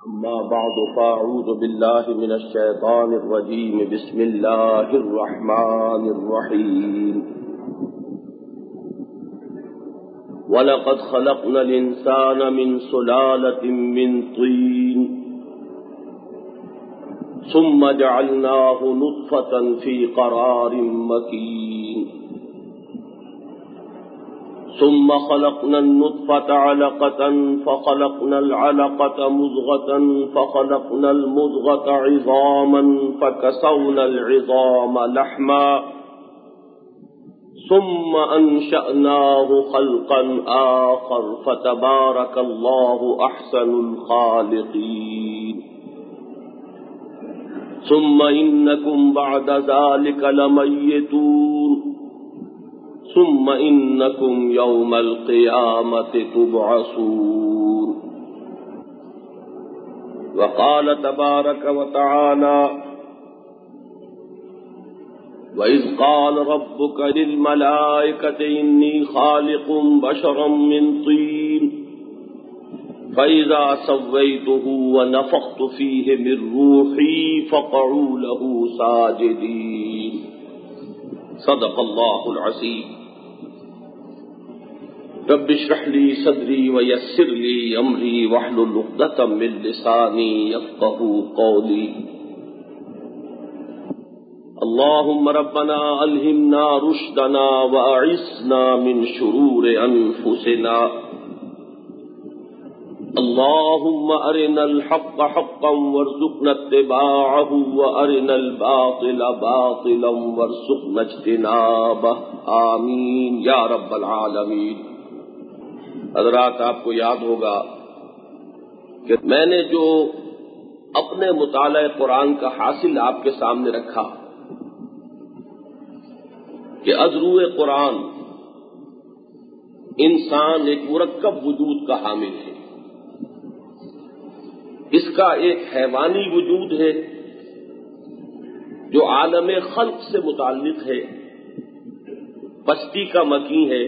أما بعد فأعوذ بالله من الشيطان الرجيم بسم الله الرحمن الرحيم ولقد خلقنا الإنسان من سلالة من طين ثم جعلناه نطفة في قرار مكين ثم خلقنا النطفة علقة فخلقنا العلقة مضغة فخلقنا المضغة عظاما فكسونا العظام لحما ثم أنشأناه خلقا آخر فتبارك الله أحسن الخالقين ثم إنكم بعد ذلك لميتون ثم إنكم يوم القيامة تبعثون وقال تبارك وتعالى وإذ قال ربك للملائكة إني خالق بشرا من طين فإذا سويته ونفخت فيه من روحي فقعوا له ساجدين صدق الله العظيم رب اشرح لي صدري ويسر لي امري واحلل عقدة من لساني يفقهوا قولي اللهم ربنا ألهمنا رشدنا وأعصمنا من شرور أنفسنا اللهم أرنا الحق حقا وارزقنا اتباعه وأرنا الباطل باطلا وارزقنا اجتنابه آمین یا رب العالمین۔ حضرات، آپ کو یاد ہوگا کہ میں نے جو اپنے مطالعہ قرآن کا حاصل آپ کے سامنے رکھا کہ از روئے قرآن انسان ایک مرکب وجود کا حامل ہے۔ اس کا ایک حیوانی وجود ہے جو عالم خلق سے متعلق ہے، پستی کا مکی ہے،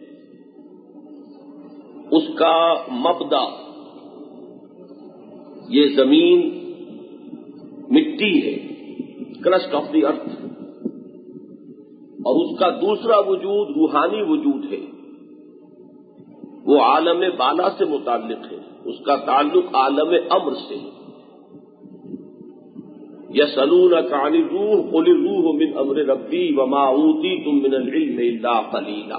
اس کا مبدا یہ زمین مٹی ہے، کرسٹ آف دی ارتھ، اور اس کا دوسرا وجود روحانی وجود ہے، وہ عالم بالا سے متعلق ہے، اس کا تعلق عالم امر سے ہے۔ یسألونک عن الروح قل الروح من امر ربی وما اوتیتم من العلم الا قلیلا۔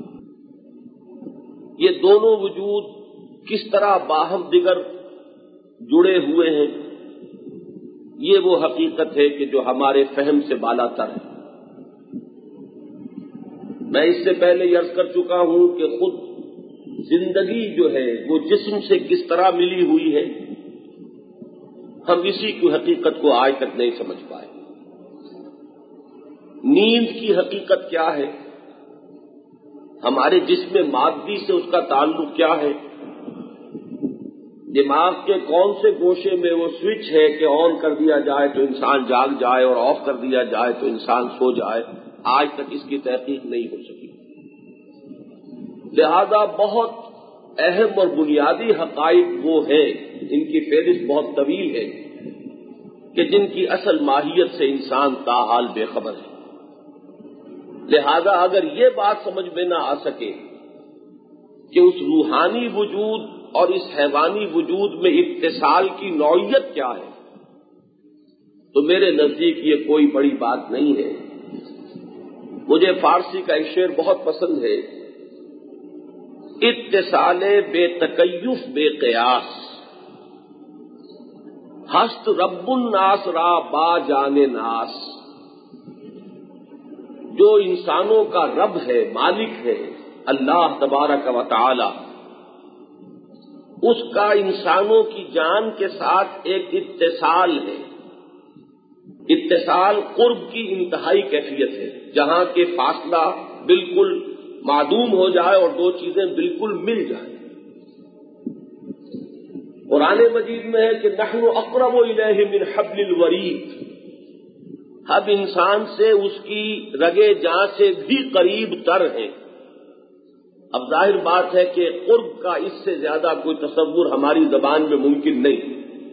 یہ دونوں وجود کس طرح باہم دیگر جڑے ہوئے ہیں، یہ وہ حقیقت ہے کہ جو ہمارے فہم سے بالا تر ہے۔ میں اس سے پہلے یہ عرض کر چکا ہوں کہ خود زندگی جو ہے وہ جسم سے کس طرح ملی ہوئی ہے، ہم اسی کی حقیقت کو آج تک نہیں سمجھ پائے۔ نیند کی حقیقت کیا ہے، ہمارے جسم مادی سے اس کا تعلق کیا ہے، دماغ کے کون سے گوشے میں وہ سوئچ ہے کہ آن کر دیا جائے تو انسان جاگ جائے اور آف کر دیا جائے تو انسان سو جائے، آج تک اس کی تحقیق نہیں ہو سکی۔ لہذا بہت اہم اور بنیادی حقائق وہ ہیں، ان کی فہرست بہت طویل ہے کہ جن کی اصل ماہیت سے انسان تاحال بے خبر ہے۔ لہذا اگر یہ بات سمجھ میں نہ آ سکے کہ اس روحانی وجود اور اس حیوانی وجود میں اتصال کی نوعیت کیا ہے، تو میرے نزدیک یہ کوئی بڑی بات نہیں ہے۔ مجھے فارسی کا ایک شعر بہت پسند ہے، اتصال بے تکیف بے قیاس ہست رب الناس را با جان ناس۔ جو انسانوں کا رب ہے، مالک ہے، اللہ تبارک و تعالی، اس کا انسانوں کی جان کے ساتھ ایک اتصال ہے۔ اتصال قرب کی انتہائی کیفیت ہے، جہاں کے فاصلہ بالکل معدوم ہو جائے اور دو چیزیں بالکل مل جائیں۔ قرآن مجید میں ہے کہ نحن اقرب الیہ من حبل الورید، ہم انسان سے اس کی رگے جاں سے بھی قریب تر ہیں۔ اب ظاہر بات ہے کہ قرب کا اس سے زیادہ کوئی تصور ہماری زبان میں ممکن نہیں،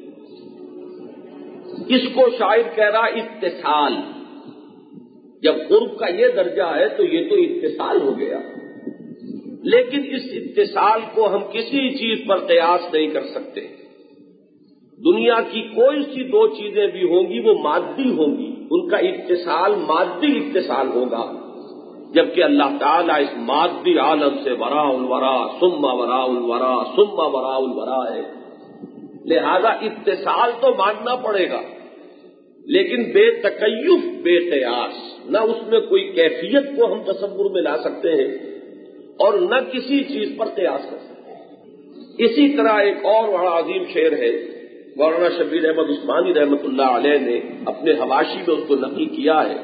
اس کو شاعر کہہ رہا اتصال. جب قرب کا یہ درجہ ہے تو یہ تو اتصال ہو گیا، لیکن اس اتصال کو ہم کسی چیز پر قیاس نہیں کر سکتے. دنیا کی کوئی سی دو چیزیں بھی ہوں گی وہ مادی ہوں گی، ان کا اتصال مادی اتصال ہوگا، جبکہ اللہ تعالیٰ اس مادی عالم سے وراء الورا ثم وراء الورا ثم وراء الورا ہے. لہذا اتصال تو ماننا پڑے گا، لیکن بے تکیف بے قیاس. نہ اس میں کوئی کیفیت کو ہم تصور میں لا سکتے ہیں اور نہ کسی چیز پر قیاس کر سکتے ہیں. اسی طرح ایک اور بڑا عظیم شعر ہے، مولانا شبیر احمد عثمانی رحمۃ اللہ علیہ نے اپنے حواشی میں اس کو نقل کیا ہے.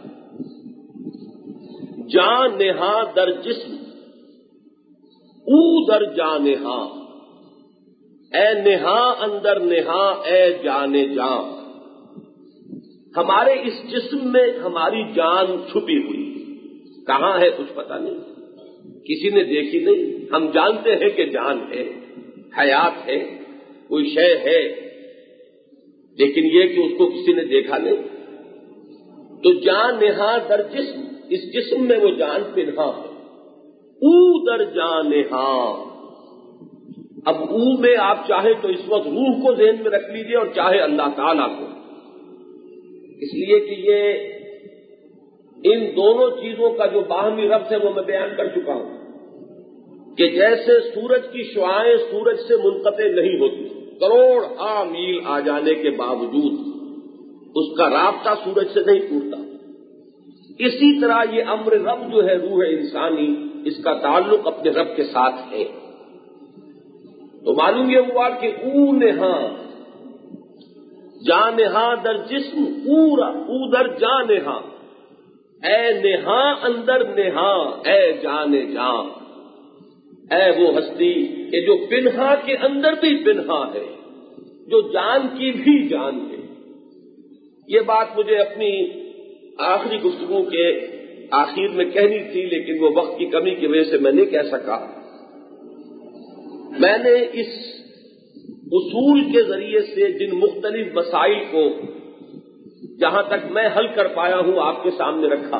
جان نہاں در جسم او در جان نہاں، اے نہاں اندر نہاں اے جان جان. ہمارے اس جسم میں ہماری جان چھپی ہوئی، کہاں ہے کچھ پتہ نہیں، کسی نے دیکھی نہیں. ہم جانتے ہیں کہ جان ہے، حیات ہے، کوئی شے ہے، لیکن یہ کہ اس کو کسی نے دیکھا نہیں. تو جان نہاں در جسم، اس جسم میں وہ جان پنہاں ہے. او در جان نہاں. اب او میں آپ چاہے تو اس وقت روح کو ذہن میں رکھ لیجئے اور چاہے اللہ تعالیٰ کو، اس لیے کہ یہ ان دونوں چیزوں کا جو باہمی ربط ہے وہ میں بیان کر چکا ہوں کہ جیسے سورج کی شعاعیں سورج سے منقطع نہیں ہوتی، کروڑ میل آ جانے کے باوجود اس کا رابطہ سورج سے نہیں ٹوٹتا، اسی طرح یہ امر رب جو ہے روح انسانی، اس کا تعلق اپنے رب کے ساتھ ہے. تو معلوم یہ ہوا کہ او نہاں جان نہاں در جسم پورا او در جان نہاں، اے نہاں اندر نہاں اے جان جان. اے وہ ہستی کہ جو پنہا کے اندر بھی پنہا ہے، جو جان کی بھی جان ہے. یہ بات مجھے اپنی آخری گفتگو کے آخر میں کہنی تھی، لیکن وہ وقت کی کمی کی وجہ سے میں نہیں کہہ سکا. میں نے اس اصول کے ذریعے سے جن مختلف مسائل کو جہاں تک میں حل کر پایا ہوں آپ کے سامنے رکھا،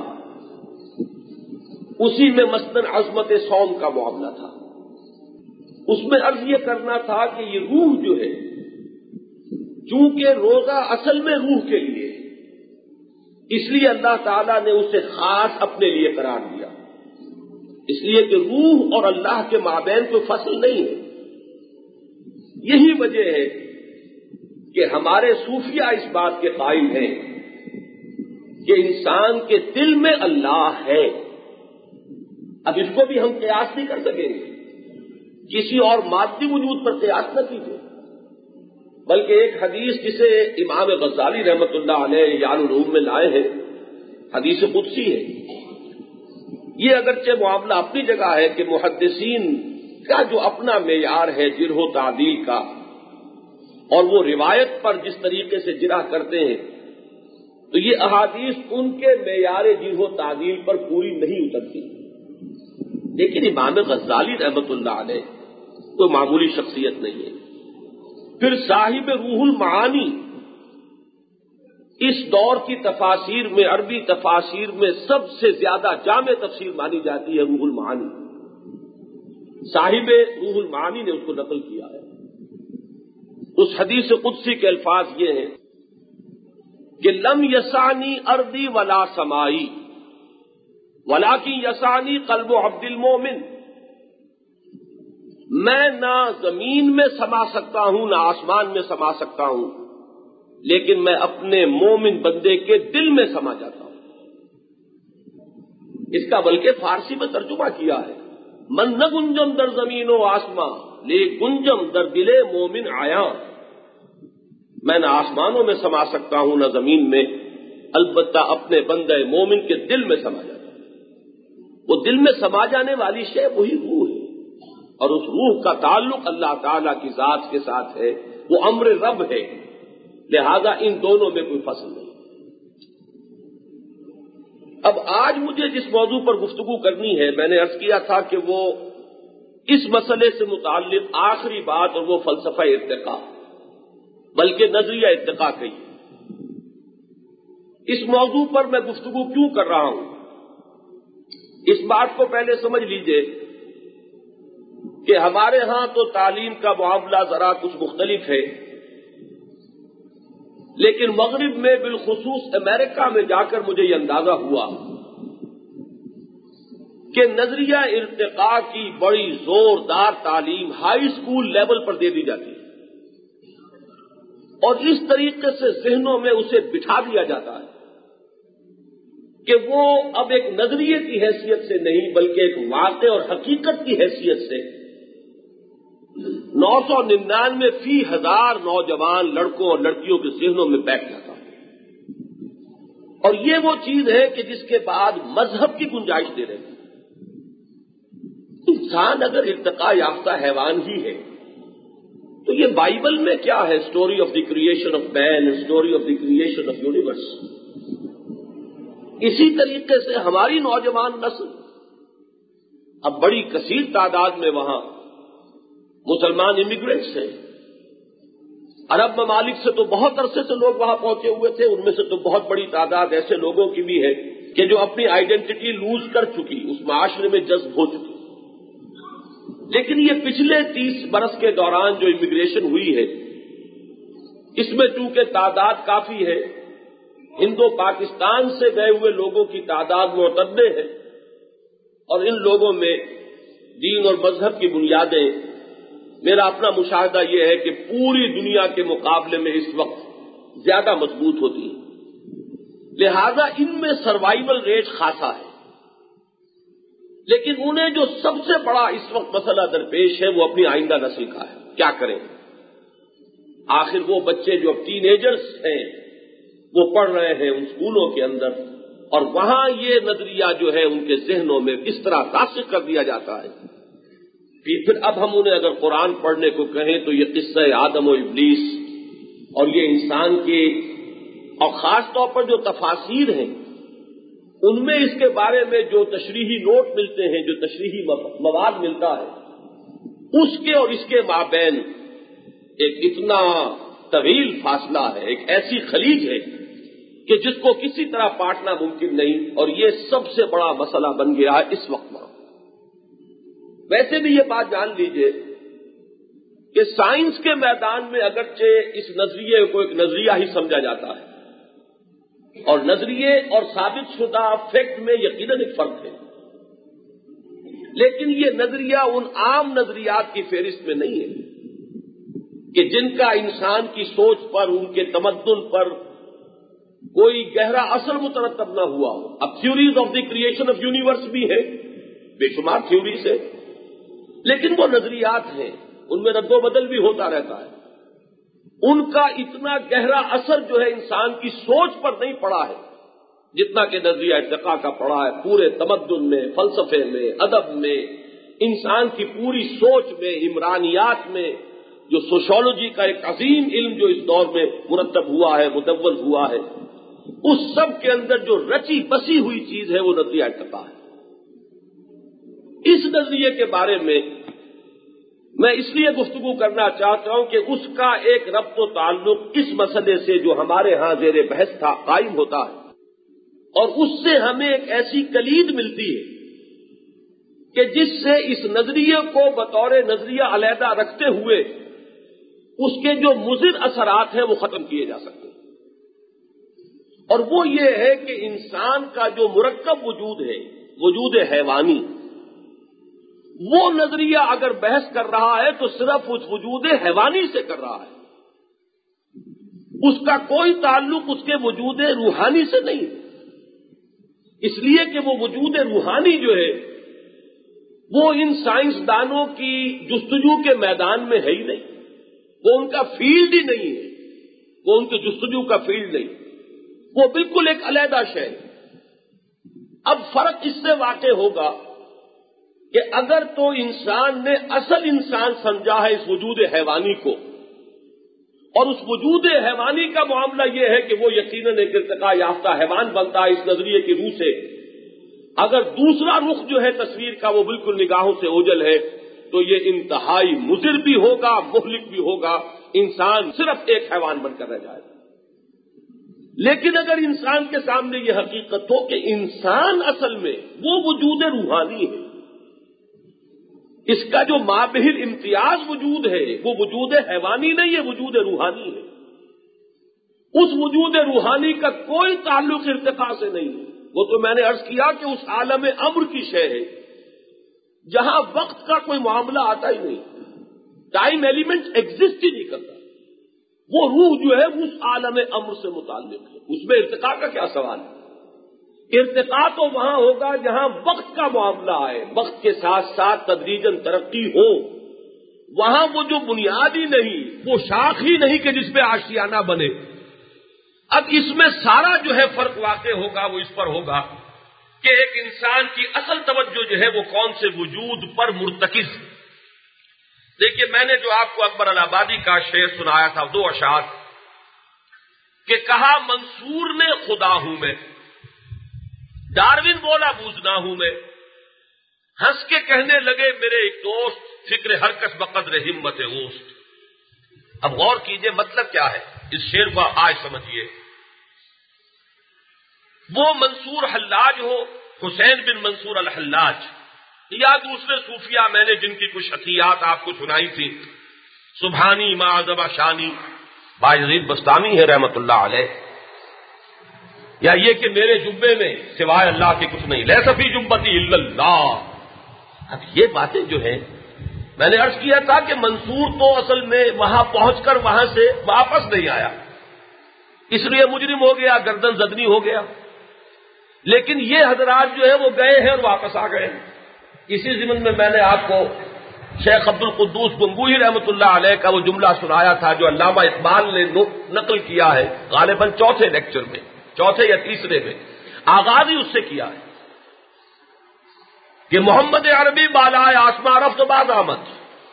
اسی میں مثلاً عظمت صوم کا معاملہ تھا. اس میں عرض یہ کرنا تھا کہ یہ روح جو ہے، چونکہ روزہ اصل میں روح کے لیے، اس لیے اللہ تعالیٰ نے اسے خاص اپنے لیے قرار دیا، اس لیے کہ روح اور اللہ کے مابین کوئی فصل نہیں ہے. یہی وجہ ہے کہ ہمارے صوفیہ اس بات کے قائل ہیں کہ انسان کے دل میں اللہ ہے. اب اس کو بھی ہم قیاس نہیں کر سکیں گے، کسی اور مادی وجود پر قیاس نہ کیجیے، بلکہ ایک حدیث جسے امام غزالی رحمۃ اللہ علیہ احیاء العلوم میں لائے ہیں، حدیث قدسی ہے. یہ اگرچہ معاملہ اپنی جگہ ہے کہ محدثین کا جو اپنا معیار ہے جرح و تعدیل کا، اور وہ روایت پر جس طریقے سے جرح کرتے ہیں، تو یہ احادیث ان کے معیار جرح و تعدیل پر پوری نہیں اترتی. لیکن امام غزالی رحمۃ اللہ علیہ کوئی معمولی شخصیت نہیں ہے. پھر صاحب روح المعانی، اس دور کی تفاسیر میں، عربی تفاسیر میں سب سے زیادہ جامع تفسیر مانی جاتی ہے روح المعانی. صاحب روح المعانی نے اس کو نقل کیا ہے. اس حدیث قدسی کے الفاظ یہ ہیں کہ لم یسانی ارضی ولا سمائی ولیکن یسانی قلب عبد المومن. میں نہ زمین میں سما سکتا ہوں نہ آسمان میں سما سکتا ہوں، لیکن میں اپنے مومن بندے کے دل میں سما جاتا ہوں. اس کا بلکہ فارسی میں ترجمہ کیا ہے، من نہ گنجم در زمین و آسماں لے گنجم در دل مومن آیا. میں نہ آسمانوں میں سما سکتا ہوں نہ زمین میں، البتہ اپنے بندے مومن کے دل میں سما جاتا ہوں. وہ دل میں سما جانے والی شے وہی روح ہے، اور اس روح کا تعلق اللہ تعالی کی ذات کے ساتھ ہے، وہ امر رب ہے. لہذا ان دونوں میں کوئی فصل نہیں. اب آج مجھے جس موضوع پر گفتگو کرنی ہے، میں نے عرض کیا تھا کہ وہ اس مسئلے سے متعلق آخری بات، اور وہ فلسفہ ارتقاء، بلکہ نظریہ ارتقاء کہیے. اس موضوع پر میں گفتگو کیوں کر رہا ہوں؟ اس بات کو پہلے سمجھ لیجئے کہ ہمارے ہاں تو تعلیم کا معاملہ ذرا کچھ مختلف ہے، لیکن مغرب میں بالخصوص امریکہ میں جا کر مجھے یہ اندازہ ہوا کہ نظریہ ارتقاء کی بڑی زوردار تعلیم ہائی اسکول لیول پر دے دی جاتی ہے اور اس طریقے سے ذہنوں میں اسے بٹھا دیا جاتا ہے کہ وہ اب ایک نظریے کی حیثیت سے نہیں بلکہ ایک واقع اور حقیقت کی حیثیت سے 999 فی 1000 نوجوان لڑکوں اور لڑکیوں کے ذہنوں میں بیٹھ جاتا ہے، اور یہ وہ چیز ہے کہ جس کے بعد مذہب کی گنجائش دے رہے ہیں۔ انسان اگر ارتقاء یافتہ حیوان ہی ہے تو یہ بائبل میں کیا ہے؟ Story of the creation of man, story of the creation of universe. اسی طریقے سے ہماری نوجوان نسل اب بڑی کثیر تعداد میں وہاں مسلمان امیگرینٹس ہیں، عرب ممالک سے تو بہت عرصے سے لوگ وہاں پہنچے ہوئے تھے، ان میں سے تو بہت بڑی تعداد ایسے لوگوں کی بھی ہے کہ جو اپنی آئیڈینٹی لوز کر چکی، اس معاشرے میں جذب ہو چکی۔ لیکن یہ پچھلے 30 برس کے دوران جو امیگریشن ہوئی ہے، اس میں چونکہ تعداد کافی ہے، ہند و پاکستان سے گئے ہوئے لوگوں کی تعداد معتدل ہے، اور ان لوگوں میں دین اور مذہب کی بنیادیں، میرا اپنا مشاہدہ یہ ہے کہ پوری دنیا کے مقابلے میں اس وقت زیادہ مضبوط ہوتی ہے، لہذا ان میں سروائیول ریٹ خاصا ہے۔ لیکن انہیں جو سب سے بڑا اس وقت مسئلہ درپیش ہے وہ اپنی آئندہ نسل کا ہے، کیا کریں؟ آخر وہ بچے جو اب ٹین ایجرز ہیں وہ پڑھ رہے ہیں ان اسکولوں کے اندر، اور وہاں یہ نظریہ جو ہے ان کے ذہنوں میں اس طرح راسخ کر دیا جاتا ہے پھر اب ہم انہیں اگر قرآن پڑھنے کو کہیں تو یہ قصہ آدم و ابلیس اور یہ انسان کے، اور خاص طور پر جو تفاسیر ہیں ان میں اس کے بارے میں جو تشریحی نوٹ ملتے ہیں، جو تشریحی مواد ملتا ہے، اس کے اور اس کے مابین ایک اتنا طویل فاصلہ ہے، ایک ایسی خلیج ہے کہ جس کو کسی طرح پاٹنا ممکن نہیں، اور یہ سب سے بڑا مسئلہ بن گیا ہے اس وقت میں۔ ویسے بھی یہ بات جان لیجئے کہ سائنس کے میدان میں اگرچہ اس نظریے کو ایک نظریہ ہی سمجھا جاتا ہے، اور نظریے اور ثابت شدہ فیکٹ میں یقیناً ایک فرق ہے، لیکن یہ نظریہ ان عام نظریات کی فہرست میں نہیں ہے کہ جن کا انسان کی سوچ پر، ان کے تمدن پر کوئی گہرا اثر مترتب نہ ہوا ہو۔ اب theories of the creation of universe بھی ہے، بے شمار تھیوریز ہے، لیکن وہ نظریات ہیں، ان میں رد و بدل بھی ہوتا رہتا ہے۔ ان کا اتنا گہرا اثر جو ہے انسان کی سوچ پر نہیں پڑا ہے جتنا کہ نظریہ ارتقاء کا پڑا ہے، پورے تمدن میں، فلسفے میں، ادب میں، انسان کی پوری سوچ میں، عمرانیات میں، جو سوشولوجی کا ایک عظیم علم جو اس دور میں مرتب ہوا ہے، مدون ہوا ہے، اس سب کے اندر جو رچی بسی ہوئی چیز ہے وہ نظریہ ارتقاء ہے۔ اس نظریے کے بارے میں میں اس لیے گفتگو کرنا چاہتا ہوں کہ اس کا ایک ربط و تعلق اس مسئلے سے جو ہمارے ہاں زیر بحث تھا قائم ہوتا ہے، اور اس سے ہمیں ایک ایسی کلید ملتی ہے کہ جس سے اس نظریے کو بطور نظریہ علیحدہ رکھتے ہوئے اس کے جو مضر اثرات ہیں وہ ختم کیے جا سکتے ہیں، اور وہ یہ ہے کہ انسان کا جو مرکب وجود ہے، وجود حیوانی، وہ نظریہ اگر بحث کر رہا ہے تو صرف اس وجود حیوانی سے کر رہا ہے، اس کا کوئی تعلق اس کے وجود روحانی سے نہیں، اس لیے کہ وہ وجود روحانی جو ہے وہ ان سائنسدانوں کی جستجو کے میدان میں ہے ہی نہیں، وہ ان کا فیلڈ ہی نہیں ہے، وہ ان کی جستجو کا فیلڈ نہیں، وہ بالکل ایک علیحدہ شے ہے۔ اب فرق اس سے واقع ہوگا کہ اگر تو انسان نے اصل انسان سمجھا ہے اس وجود حیوانی کو، اور اس وجود حیوانی کا معاملہ یہ ہے کہ وہ یقیناً ایک ارتقاء یافتہ حیوان بنتا ہے اس نظریے کی روح سے، اگر دوسرا رخ جو ہے تصویر کا وہ بالکل نگاہوں سے اوجھل ہے تو یہ انتہائی مضر بھی ہوگا، مہلک بھی ہوگا، انسان صرف ایک حیوان بن کر رہ جائے گا۔ لیکن اگر انسان کے سامنے یہ حقیقت ہو کہ انسان اصل میں وہ وجود روحانی ہے، اس کا جو مابہل امتیاز وجود ہے وہ وجود حیوانی نہیں ہے، وجود روحانی ہے، اس وجود روحانی کا کوئی تعلق ارتقاء سے نہیں ہے۔ وہ تو میں نے عرض کیا کہ اس عالم امر کی شے ہے جہاں وقت کا کوئی معاملہ آتا ہی نہیں، ٹائم ایلیمنٹ ایگزسٹ ہی نہیں کرتا۔ وہ روح جو ہے اس عالم امر سے متعلق ہے، اس میں ارتقاء کا کیا سوال ہے؟ ارتقاء تو وہاں ہوگا جہاں وقت کا معاملہ آئے، وقت کے ساتھ ساتھ تدریجاً ترقی ہو، وہاں وہ جو بنیادی نہیں، وہ شاخ ہی نہیں کہ جس پہ آشیانہ بنے۔ اب اس میں سارا جو ہے فرق واقع ہوگا وہ اس پر ہوگا کہ ایک انسان کی اصل توجہ جو ہے وہ کون سے وجود پر مرتکز۔ دیکھیے میں نے جو آپ کو اکبر الہآبادی کا شعر سنایا تھا، 2 اشعار، کہ کہا منصور نے خدا ہوں میں، ڈاروین بولا بوجھنا ہوں میں، ہنس کے کہنے لگے میرے ایک دوست، فکر ہر کس بقدر ہمت اوست۔ اب غور کیجئے مطلب کیا ہے اس شعر کو، آج سمجھیے۔ وہ منصور حلاج ہو، حسین بن منصور الحلاج، یا دوسرے صوفیاء میں نے جن کی کچھ حکیات آپ کو سنائی تھی، سبحانی معذب شانی بایزید بستامی ہے رحمت اللہ علیہ، یا یہ کہ میرے جبے میں سوائے اللہ کے کچھ نہیں، لیس فی جبتی الا اللہ۔ اب یہ باتیں جو ہیں میں نے عرض کیا تھا کہ منصور تو اصل میں وہاں پہنچ کر وہاں سے واپس نہیں آیا، اس لیے مجرم ہو گیا، گردن زدنی ہو گیا، لیکن یہ حضرات جو ہے وہ گئے ہیں اور واپس آ گئے۔ اسی ضمن میں میں نے آپ کو شیخ عبد القدوس گنگوہی رحمۃ اللہ علیہ کا وہ جملہ سنایا تھا جو علامہ اقبال نے نقل کیا ہے، غالباً 4تھے لیکچر میں، 4تھے یا 3رے میں، آغاز ہی اس سے کیا ہے کہ محمد عربی بالائے آسمان رفت باز آمد،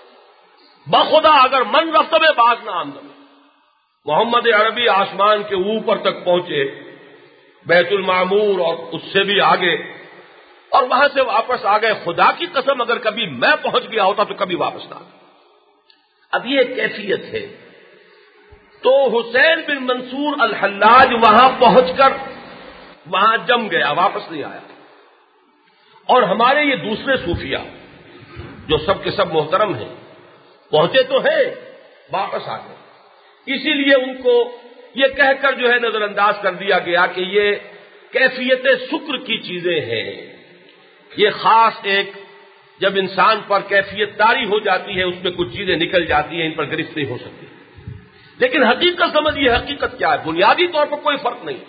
بخدا اگر من رفت میں باز نہ آمد۔ محمد عربی آسمان کے اوپر تک پہنچے، بیت المعمور اور اس سے بھی آگے، اور وہاں سے واپس آ گئے۔ خدا کی قسم اگر کبھی میں پہنچ گیا ہوتا تو کبھی واپس نہ آتا۔ اب یہ کیفیت ہے۔ تو حسین بن منصور الحلاج وہاں پہنچ کر وہاں جم گیا، واپس نہیں آیا۔ اور ہمارے یہ دوسرے صوفیاء جو سب کے سب محترم ہیں، پہنچے تو ہیں، واپس آ گئے۔ اسی لیے ان کو یہ کہہ کر جو ہے نظر انداز کر دیا گیا کہ یہ کیفیت شکر کی چیزیں ہیں، یہ خاص ایک جب انسان پر کیفیت طاری ہو جاتی ہے، اس میں کچھ چیزیں نکل جاتی ہیں، ان پر گرفت نہیں ہو سکتی۔ لیکن حقیقت سمجھیے، حقیقت کیا ہے؟ بنیادی طور پر کوئی فرق نہیں۔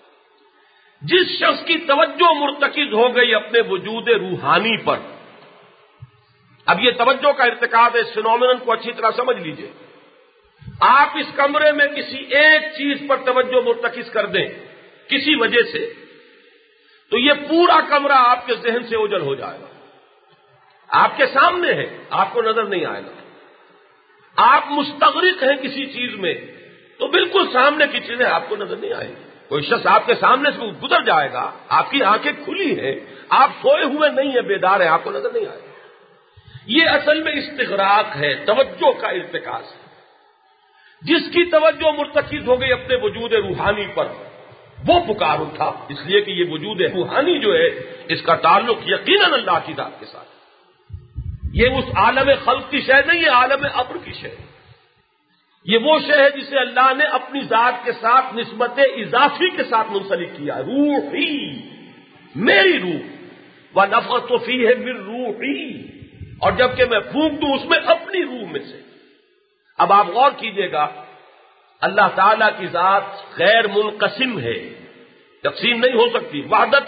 جس شخص کی توجہ مرتکز ہو گئی اپنے وجود روحانی پر، اب یہ توجہ کا ارتکاب ہے، اس فینومینن کو اچھی طرح سمجھ لیجئے۔ آپ اس کمرے میں کسی ایک چیز پر توجہ مرتکز کر دیں کسی وجہ سے، تو یہ پورا کمرہ آپ کے ذہن سے اوجھل ہو جائے گا۔ آپ کے سامنے ہے، آپ کو نظر نہیں آئے گا۔ آپ مستغرق ہیں کسی چیز میں تو بالکل سامنے کی چیزیں آپ کو نظر نہیں آئے گی۔ کوئی شخص آپ کے سامنے سے گزر جائے گا، آپ کی آنکھیں کھلی ہیں، آپ سوئے ہوئے نہیں ہیں، بیدار ہیں، آپ کو نظر نہیں آئے گا۔ یہ اصل میں استغراق ہے، توجہ کا ارتکاز ہے۔ جس کی توجہ مرتکز ہو گئی اپنے وجود روحانی پر، وہ پکار اٹھا، اس لیے کہ یہ وجود روحانی جو ہے اس کا تعلق یقیناً اللہ کی ذات کے ساتھ ہے۔ یہ اس عالم خلق کی شے نہیں ہے، عالم امر کی شے ہے۔ یہ وہ شے ہے جسے اللہ نے اپنی ذات کے ساتھ نسبت اضافی کے ساتھ منسلک کیا، روحی، میری روح، وَنَفَخْتُ فِيهِ مِن رُوحِي، اور جبکہ میں پھونک دوں اس میں اپنی روح میں سے۔ اب آپ غور کیجئے گا، اللہ تعالی کی ذات غیر منقسم ہے، تقسیم نہیں ہو سکتی۔ وحدت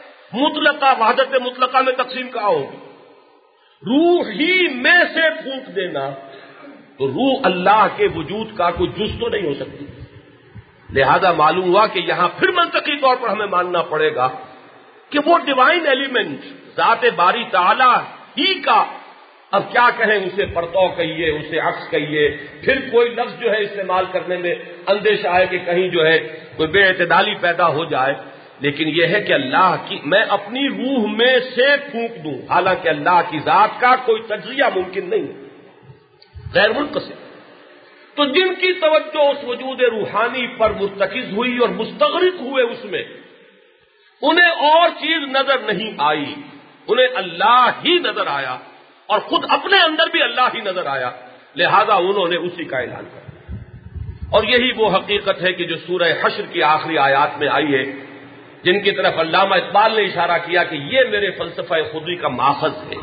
مطلقہ میں تقسیم کہاں ہوگی؟ روح ہی میں سے پھونک دینا، تو روح اللہ کے وجود کا کوئی جز تو نہیں ہو سکتی۔ لہذا معلوم ہوا کہ یہاں پھر منطقی طور پر ہمیں ماننا پڑے گا کہ وہ ڈیوائن ایلیمنٹ ذات باری تعالی ہی کا، اب کیا کہیں، اسے پرتو کہیے، اسے عکس کہیے، پھر کوئی لفظ جو ہے استعمال کرنے میں اندیشہ ہے کہ کہیں جو ہے کوئی بے اعتدالی پیدا ہو جائے، لیکن یہ ہے کہ اللہ کی میں اپنی روح میں سے پھونک دوں، حالانکہ اللہ کی ذات کا کوئی تجزیہ ممکن نہیں، غیر منقسم۔ تو جن کی توجہ اس وجود روحانی پر مرتکز ہوئی اور مستغرق ہوئے اس میں، انہیں اور چیز نظر نہیں آئی، انہیں اللہ ہی نظر آیا اور خود اپنے اندر بھی اللہ ہی نظر آیا، لہذا انہوں نے اسی کا اعلان کیا۔ اور یہی وہ حقیقت ہے کہ جو سورہ حشر کی آخری آیات میں آئی ہے، جن کی طرف علامہ اقبال نے اشارہ کیا کہ یہ میرے فلسفہ خودی کا ماخذ ہے۔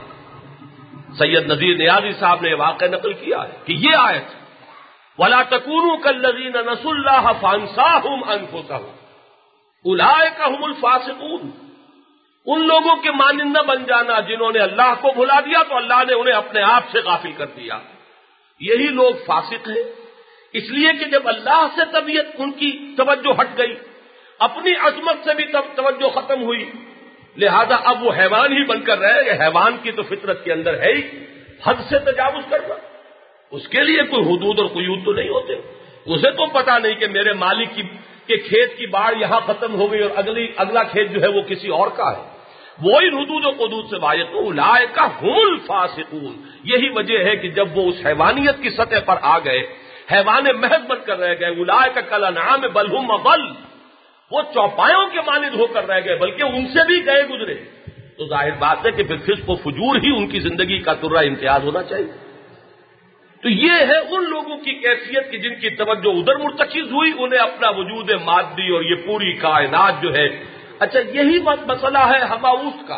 سید نذیر نیازی صاحب نے واقعہ نقل کیا ہے کہ یہ آیت وَلَا تَكُونُوا كَالَّذِينَ نَسُوا اللَّهَ فَأَنسَاهُمْ أَنفُسَهُمْ أُولَٰئِكَ هُمُ الْفَاسِقُونَ، ان لوگوں کے مانند نہ بن جانا جنہوں نے اللہ کو بھلا دیا تو اللہ نے انہیں اپنے آپ سے غافل کر دیا، یہی لوگ فاسق ہیں۔ اس لیے کہ جب اللہ سے طبیعت ان کی توجہ ہٹ گئی، اپنی عظمت سے بھی توجہ ختم ہوئی، لہذا اب وہ حیوان ہی بن کر رہے کہ حیوان کی تو فطرت کے اندر ہے ہی حد سے تجاوز کرنا، اس کے لیے کوئی حدود اور قیود تو نہیں ہوتے، اسے تو پتا نہیں کہ میرے مالک کے کھیت کی باڑ یہاں ختم ہو گئی اور اگلا کھیت جو ہے وہ کسی اور کا ہے، وہی حدود و قدود سے واقف، اولئک هم الفاسقون۔ یہی وجہ ہے کہ جب وہ اس حیوانیت کی سطح پر آ گئے، حیوان محض بن کر رہ گئے، اولئک کالانعام بل هم اضل، وہ چوپایوں کے مانند ہو کر رہ گئے بلکہ ان سے بھی گئے گزرے، تو ظاہر بات ہے کہ پھر فسق و فجور ہی ان کی زندگی کا ترہ امتیاز ہونا چاہیے۔ تو یہ ہے ان لوگوں کی کیفیت کہ جن کی توجہ ادھر مرتکز ہوئی، انہیں اپنا وجود مادی اور یہ پوری کائنات جو ہے، اچھا یہی مسئلہ ہے ہماؤس کا،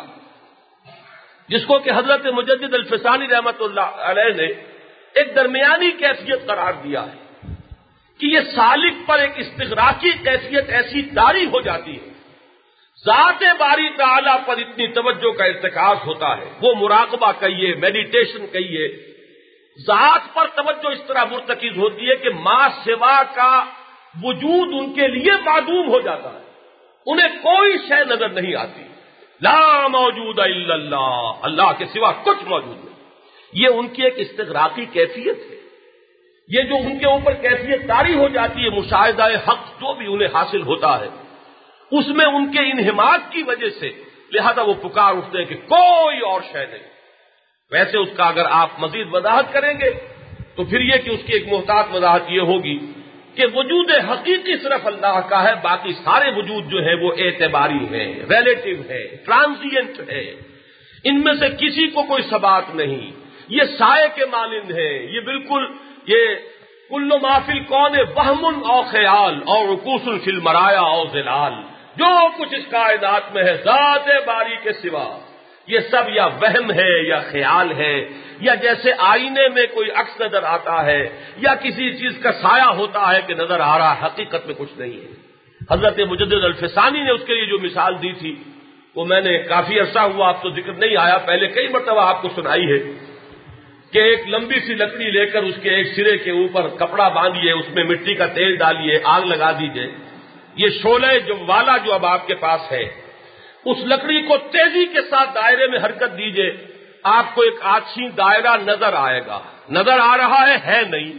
جس کو کہ حضرت مجدد الفسانی رحمت اللہ علیہ نے ایک درمیانی کیفیت قرار دیا ہے کہ یہ سالک پر ایک استغراقی کیفیت ایسی طاری ہو جاتی ہے، ذات باری تعالیٰ پر اتنی توجہ کا ارتکاز ہوتا ہے، وہ مراقبہ کہیے، میڈیٹیشن کہیے، ذات پر توجہ اس طرح مرتکز ہوتی ہے کہ ما سوا کا وجود ان کے لیے معدوم ہو جاتا ہے، انہیں کوئی شے نظر نہیں آتی، لا موجود الا اللہ، اللہ کے سوا کچھ موجود نہیں۔ یہ ان کی ایک استغراقی کیفیت ہے، یہ جو ان کے اوپر کیفیت طاری ہو جاتی ہے، مشاہدہ حق جو بھی انہیں حاصل ہوتا ہے اس میں ان کے انہماک کی وجہ سے، لہذا وہ پکار اٹھتے ہیں کہ کوئی اور شے نہیں۔ ویسے اس کا اگر آپ مزید وضاحت کریں گے تو پھر یہ کہ اس کی ایک محتاط وضاحت یہ ہوگی کہ وجود حقیقی صرف اللہ کا ہے، باقی سارے وجود جو ہے وہ اعتباری ہے، ریلیٹو ہے، ٹرانزینٹ ہے، ان میں سے کسی کو کوئی ثبات نہیں، یہ سائے کے مانند ہے، یہ بالکل یہ کل ما فی الکون وہم او خیال اور رکوس فی المرایا او ظلال، جو کچھ اس کائنات میں ہے ذات باری کے سوا یہ سب یا وہم ہے یا خیال ہے، یا جیسے آئینے میں کوئی عکس نظر آتا ہے یا کسی چیز کا سایہ ہوتا ہے کہ نظر آ رہا، حقیقت میں کچھ نہیں ہے۔ حضرت مجدد الفسانی نے اس کے لیے جو مثال دی تھی وہ میں نے کافی عرصہ ہوا، اب تو ذکر نہیں آیا، پہلے کئی مرتبہ آپ کو سنائی ہے کہ ایک لمبی سی لکڑی لے کر اس کے ایک سرے کے اوپر کپڑا باندھیے، اس میں مٹی کا تیل ڈالیے، آگ لگا دیجیے، یہ شعلہ جو والا جو اب آپ کے پاس ہے، اس لکڑی کو تیزی کے ساتھ دائرے میں حرکت دیجیے، آپ کو ایک آچھی دائرہ نظر آئے گا، نظر آ رہا ہے نہیں،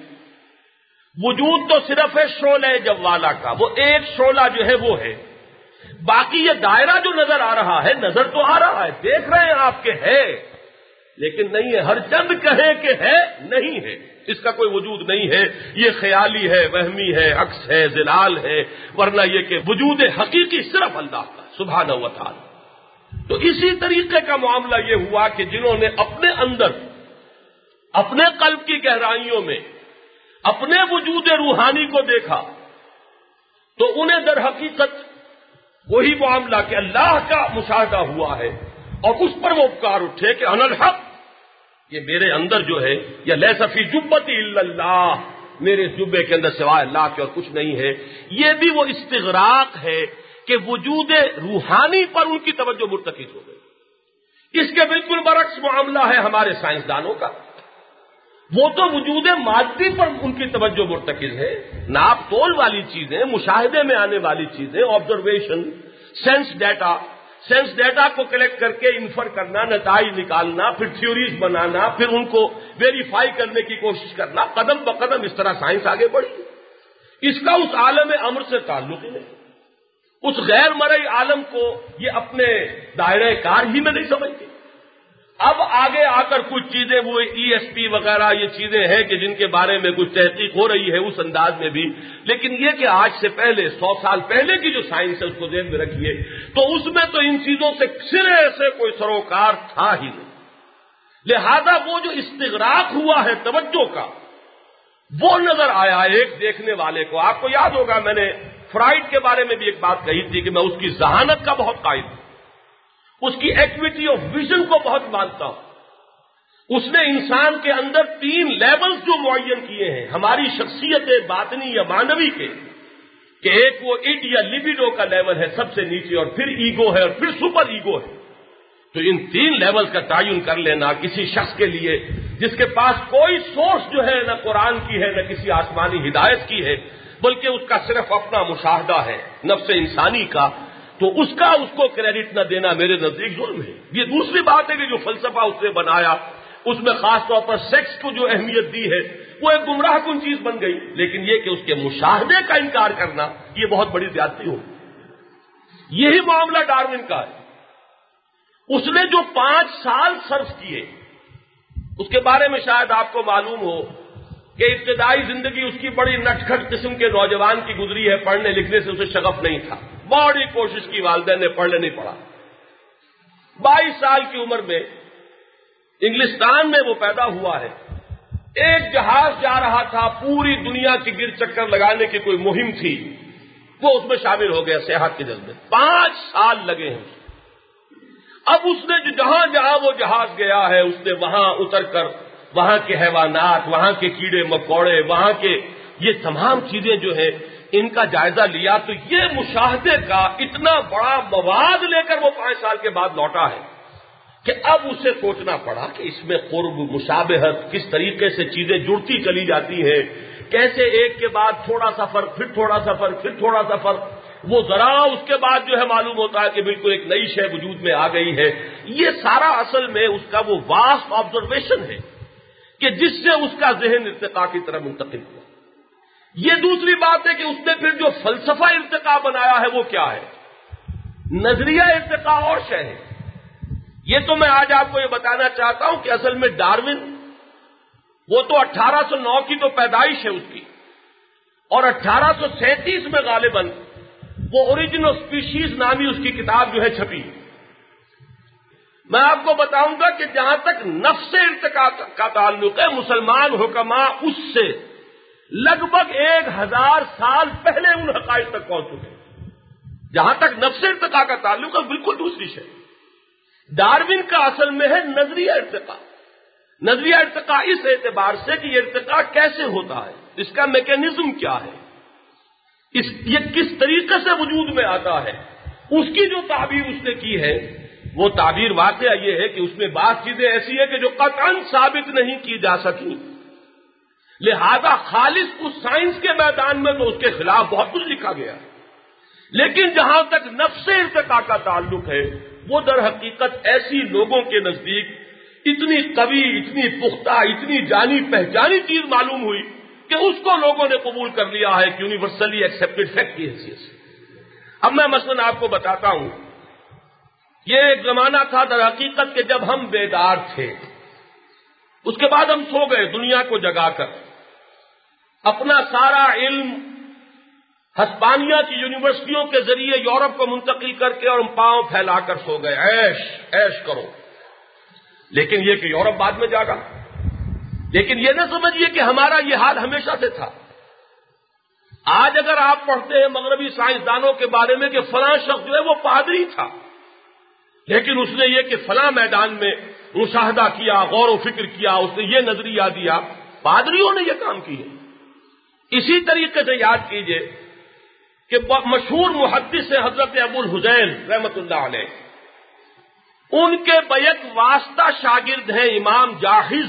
وجود تو صرف ہے شعلہ جوالا کا، وہ ایک شعلہ جو ہے وہ ہے، باقی یہ دائرہ جو نظر آ رہا ہے، نظر تو آ رہا ہے، دیکھ رہے ہیں آپ کے ہے لیکن نہیں ہے، ہر چند کہے کہ ہے نہیں ہے، اس کا کوئی وجود نہیں ہے، یہ خیالی ہے، وہمی ہے، عکس ہے، ظلال ہے، ورنہ یہ کہ وجود حقیقی صرف اللہ کا سبحانہ و تعالی۔ تو اسی طریقے کا معاملہ یہ ہوا کہ جنہوں نے اپنے اندر، اپنے قلب کی گہرائیوں میں اپنے وجود روحانی کو دیکھا تو انہیں در حقیقت وہی معاملہ کہ اللہ کا مشاہدہ ہوا ہے اور اس پر وہ پکار اٹھے کہ انا الحق، یہ میرے اندر جو ہے، یا لیس فی جبتی الا اللہ، میرے جبے کے اندر سوائے اللہ کے اور کچھ نہیں ہے، یہ بھی وہ استغراق ہے کہ وجود روحانی پر ان کی توجہ مرتکز ہو گئی۔ اس کے بالکل برعکس معاملہ ہے ہمارے سائنسدانوں کا، وہ تو وجود مادی پر ان کی توجہ مرتکز ہے، ناپ تول والی چیزیں، مشاہدے میں آنے والی چیزیں، آبزرویشن، سینس ڈیٹا کو کلیکٹ کر کے انفر کرنا، نتائج نکالنا، پھر تھیوریز بنانا، پھر ان کو ویریفائی کرنے کی کوشش کرنا، قدم بقدم اس طرح سائنس آگے بڑھی۔ اس کا اس عالم امر سے تعلق ہی نہیں، اس غیر مرئی عالم کو یہ اپنے دائرہ کار ہی میں نہیں سمجھتی۔ اب آگے آ کر کچھ چیزیں وہ ESP وغیرہ یہ چیزیں ہیں کہ جن کے بارے میں کچھ تحقیق ہو رہی ہے اس انداز میں بھی، لیکن یہ کہ آج سے پہلے 100 سال پہلے کی جو سائنس ہے اس کو ذہن میں رکھیے تو اس میں تو ان چیزوں سے سرے سے کوئی سروکار تھا ہی نہیں. لہذا وہ جو استغراق ہوا ہے توجہ کا وہ نظر آیا ایک دیکھنے والے کو. آپ کو یاد ہوگا میں نے فرائڈ کے بارے میں بھی ایک بات کہی تھی کہ میں اس کی ذہانت کا بہت قائل ہوں، اس کی ایکویٹی آف ویژن کو بہت مانتا ہوں. اس نے انسان کے اندر 3 لیولز جو معین کیے ہیں ہماری شخصیت باطنی یا معنوی کے، کہ ایک وہ اڈ یا لیبیڈو کا لیول ہے سب سے نیچے، اور پھر ایگو ہے، اور پھر سپر ایگو ہے. تو ان 3 لیول کا تعین کر لینا کسی شخص کے لیے جس کے پاس کوئی سورس جو ہے نہ قرآن کی ہے نہ کسی آسمانی ہدایت کی ہے بلکہ اس کا صرف اپنا مشاہدہ ہے نفس انسانی کا، تو اس کو کریڈٹ نہ دینا میرے نزدیک ظلم ہے. یہ دوسری بات ہے کہ جو فلسفہ اس نے بنایا اس میں خاص طور پر سیکس کو جو اہمیت دی ہے وہ ایک گمراہ کن چیز بن گئی، لیکن یہ کہ اس کے مشاہدے کا انکار کرنا یہ بہت بڑی زیادتی ہو. یہی معاملہ ڈارون کا ہے. اس نے جو 5 سال صرف کیے اس کے بارے میں شاید آپ کو معلوم ہو کہ ابتدائی زندگی اس کی بڑی نٹکھٹ قسم کے نوجوان کی گزری ہے، پڑھنے لکھنے سے اسے شغف نہیں تھا، بڑی کوشش کی والدین نے پڑھنے نہیں پڑھا. 22 سال کی عمر میں انگلستان میں وہ پیدا ہوا ہے. ایک جہاز جا رہا تھا، پوری دنیا کی گرد چکر لگانے کی کوئی مہم تھی، وہ اس میں شامل ہو گیا سیاحت کے جذبے. 5 سال لگے ہیں. اب اس نے جہاں جہاں وہ جہاز گیا ہے اس نے وہاں اتر کر وہاں کے حیوانات، وہاں کے کیڑے مکوڑے، وہاں کے یہ تمام چیزیں جو ہیں ان کا جائزہ لیا. تو یہ مشاہدے کا اتنا بڑا مواد لے کر وہ 5 سال کے بعد لوٹا ہے کہ اب اسے سوچنا پڑا کہ اس میں قرب، مشابہت، کس طریقے سے چیزیں جڑتی چلی جاتی ہیں، کیسے ایک کے بعد تھوڑا سا فرق، پھر تھوڑا سا فرق، پھر تھوڑا سا فرق، وہ ذرا اس کے بعد جو ہے معلوم ہوتا ہے کہ بالکل ایک نئی شے وجود میں آ گئی ہے. یہ سارا اصل میں اس کا وہ واسٹ آبزرویشن ہے کہ جس سے اس کا ذہن ارتقاء کی طرف منتقل ہوا. یہ دوسری بات ہے کہ اس نے پھر جو فلسفہ ارتقاء بنایا ہے وہ کیا ہے؟ نظریہ ارتقاء اور شے ہے. یہ تو میں آج آپ کو یہ بتانا چاہتا ہوں کہ اصل میں ڈارون وہ تو 1809 کی تو پیدائش ہے اس کی، اور 1837 میں غالباً وہ اوریجن آف اسپیشیز نامی اس کی کتاب جو ہے چھپی. میں آپ کو بتاؤں گا کہ جہاں تک نفس ارتقاء کا تعلق ہے مسلمان حکماء اس سے لگ بھگ 1000 سال پہلے ان حقائق تک پہنچ چکے ہیں. جہاں تک نفس ارتقاء کا تعلق ہے بالکل دوسری شے. ڈارون کا اصل میں ہے نظریہ ارتقاء. نظریہ ارتقاء اس اعتبار سے کہ یہ ارتقاء کیسے ہوتا ہے، اس کا میکینزم کیا ہے، یہ کس طریقے سے وجود میں آتا ہے. اس کی جو تعبیر اس نے کی ہے وہ تعبیر واقعہ یہ ہے کہ اس میں بعض چیزیں ایسی ہیں کہ جو قطعاً ثابت نہیں کی جا سکی، لہذا خالص اس سائنس کے میدان میں تو اس کے خلاف بہت کچھ لکھا گیا ہے. لیکن جہاں تک نفس ارتقاء کا تعلق ہے وہ در حقیقت ایسی لوگوں کے نزدیک اتنی قوی، اتنی پختہ، اتنی جانی پہچانی چیز معلوم ہوئی کہ اس کو لوگوں نے قبول کر لیا ہے کہ یونیورسلی ایکسیپٹڈ فیکٹ کی حیثیت سے. اب میں مثلاً آپ کو بتاتا ہوں، یہ ایک زمانہ تھا در حقیقت کہ جب ہم بیدار تھے، اس کے بعد ہم سو گئے دنیا کو جگا کر، اپنا سارا علم ہسپانیہ کی یونیورسٹیوں کے ذریعے یورپ کو منتقل کر کے اور ہم پاؤں پھیلا کر سو گئے، عیش کرو. لیکن یہ کہ یورپ بعد میں جاگا. لیکن یہ نہ سمجھیے کہ ہمارا یہ حال ہمیشہ سے تھا. آج اگر آپ پڑھتے ہیں مغربی سائنسدانوں کے بارے میں کہ فلاں شخص جو ہے وہ پادری تھا، لیکن اس نے یہ کہ فلاں میدان میں مشاہدہ کیا، غور و فکر کیا، اس نے یہ نظریہ دیا، پادریوں نے یہ کام کیے. اسی طریقے سے یاد کیجئے کہ مشہور محدث سے حضرت ابو الحسین رحمت اللہ علیہ، ان کے بیک واسطہ شاگرد ہیں امام جاحظ.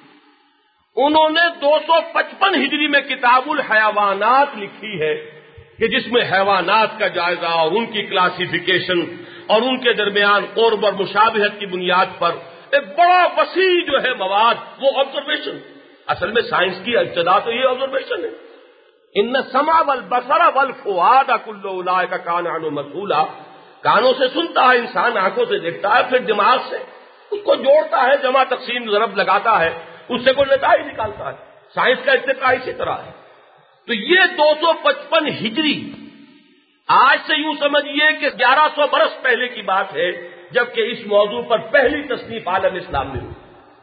انہوں نے 255 ہجری میں کتاب الحیوانات لکھی ہے کہ جس میں حیوانات کا جائزہ اور ان کی کلاسیفیکیشن اور ان کے درمیان قرب اور مشابہت کی بنیاد پر ایک بڑا وسیع جو ہے مواد، وہ آبزرویشن. اصل میں سائنس کی ابتدا تو یہ آبزرویشن ہے. ان السمع والبصر والفؤاد کل اولئک کان عنہ مسئولا. کانوں سے سنتا ہے انسان، آنکھوں سے دیکھتا ہے، پھر دماغ سے اس کو جوڑتا ہے، جمع تقسیم ضرب لگاتا ہے، اس سے کوئی نتائج نکالتا ہے. سائنس کا ارتقاء اسی طرح ہے. تو یہ 255 ہجری، آج سے یوں سمجھیے کہ 1100 برس پہلے کی بات ہے جبکہ اس موضوع پر پہلی تصنیف عالم اسلام میں ہوئی.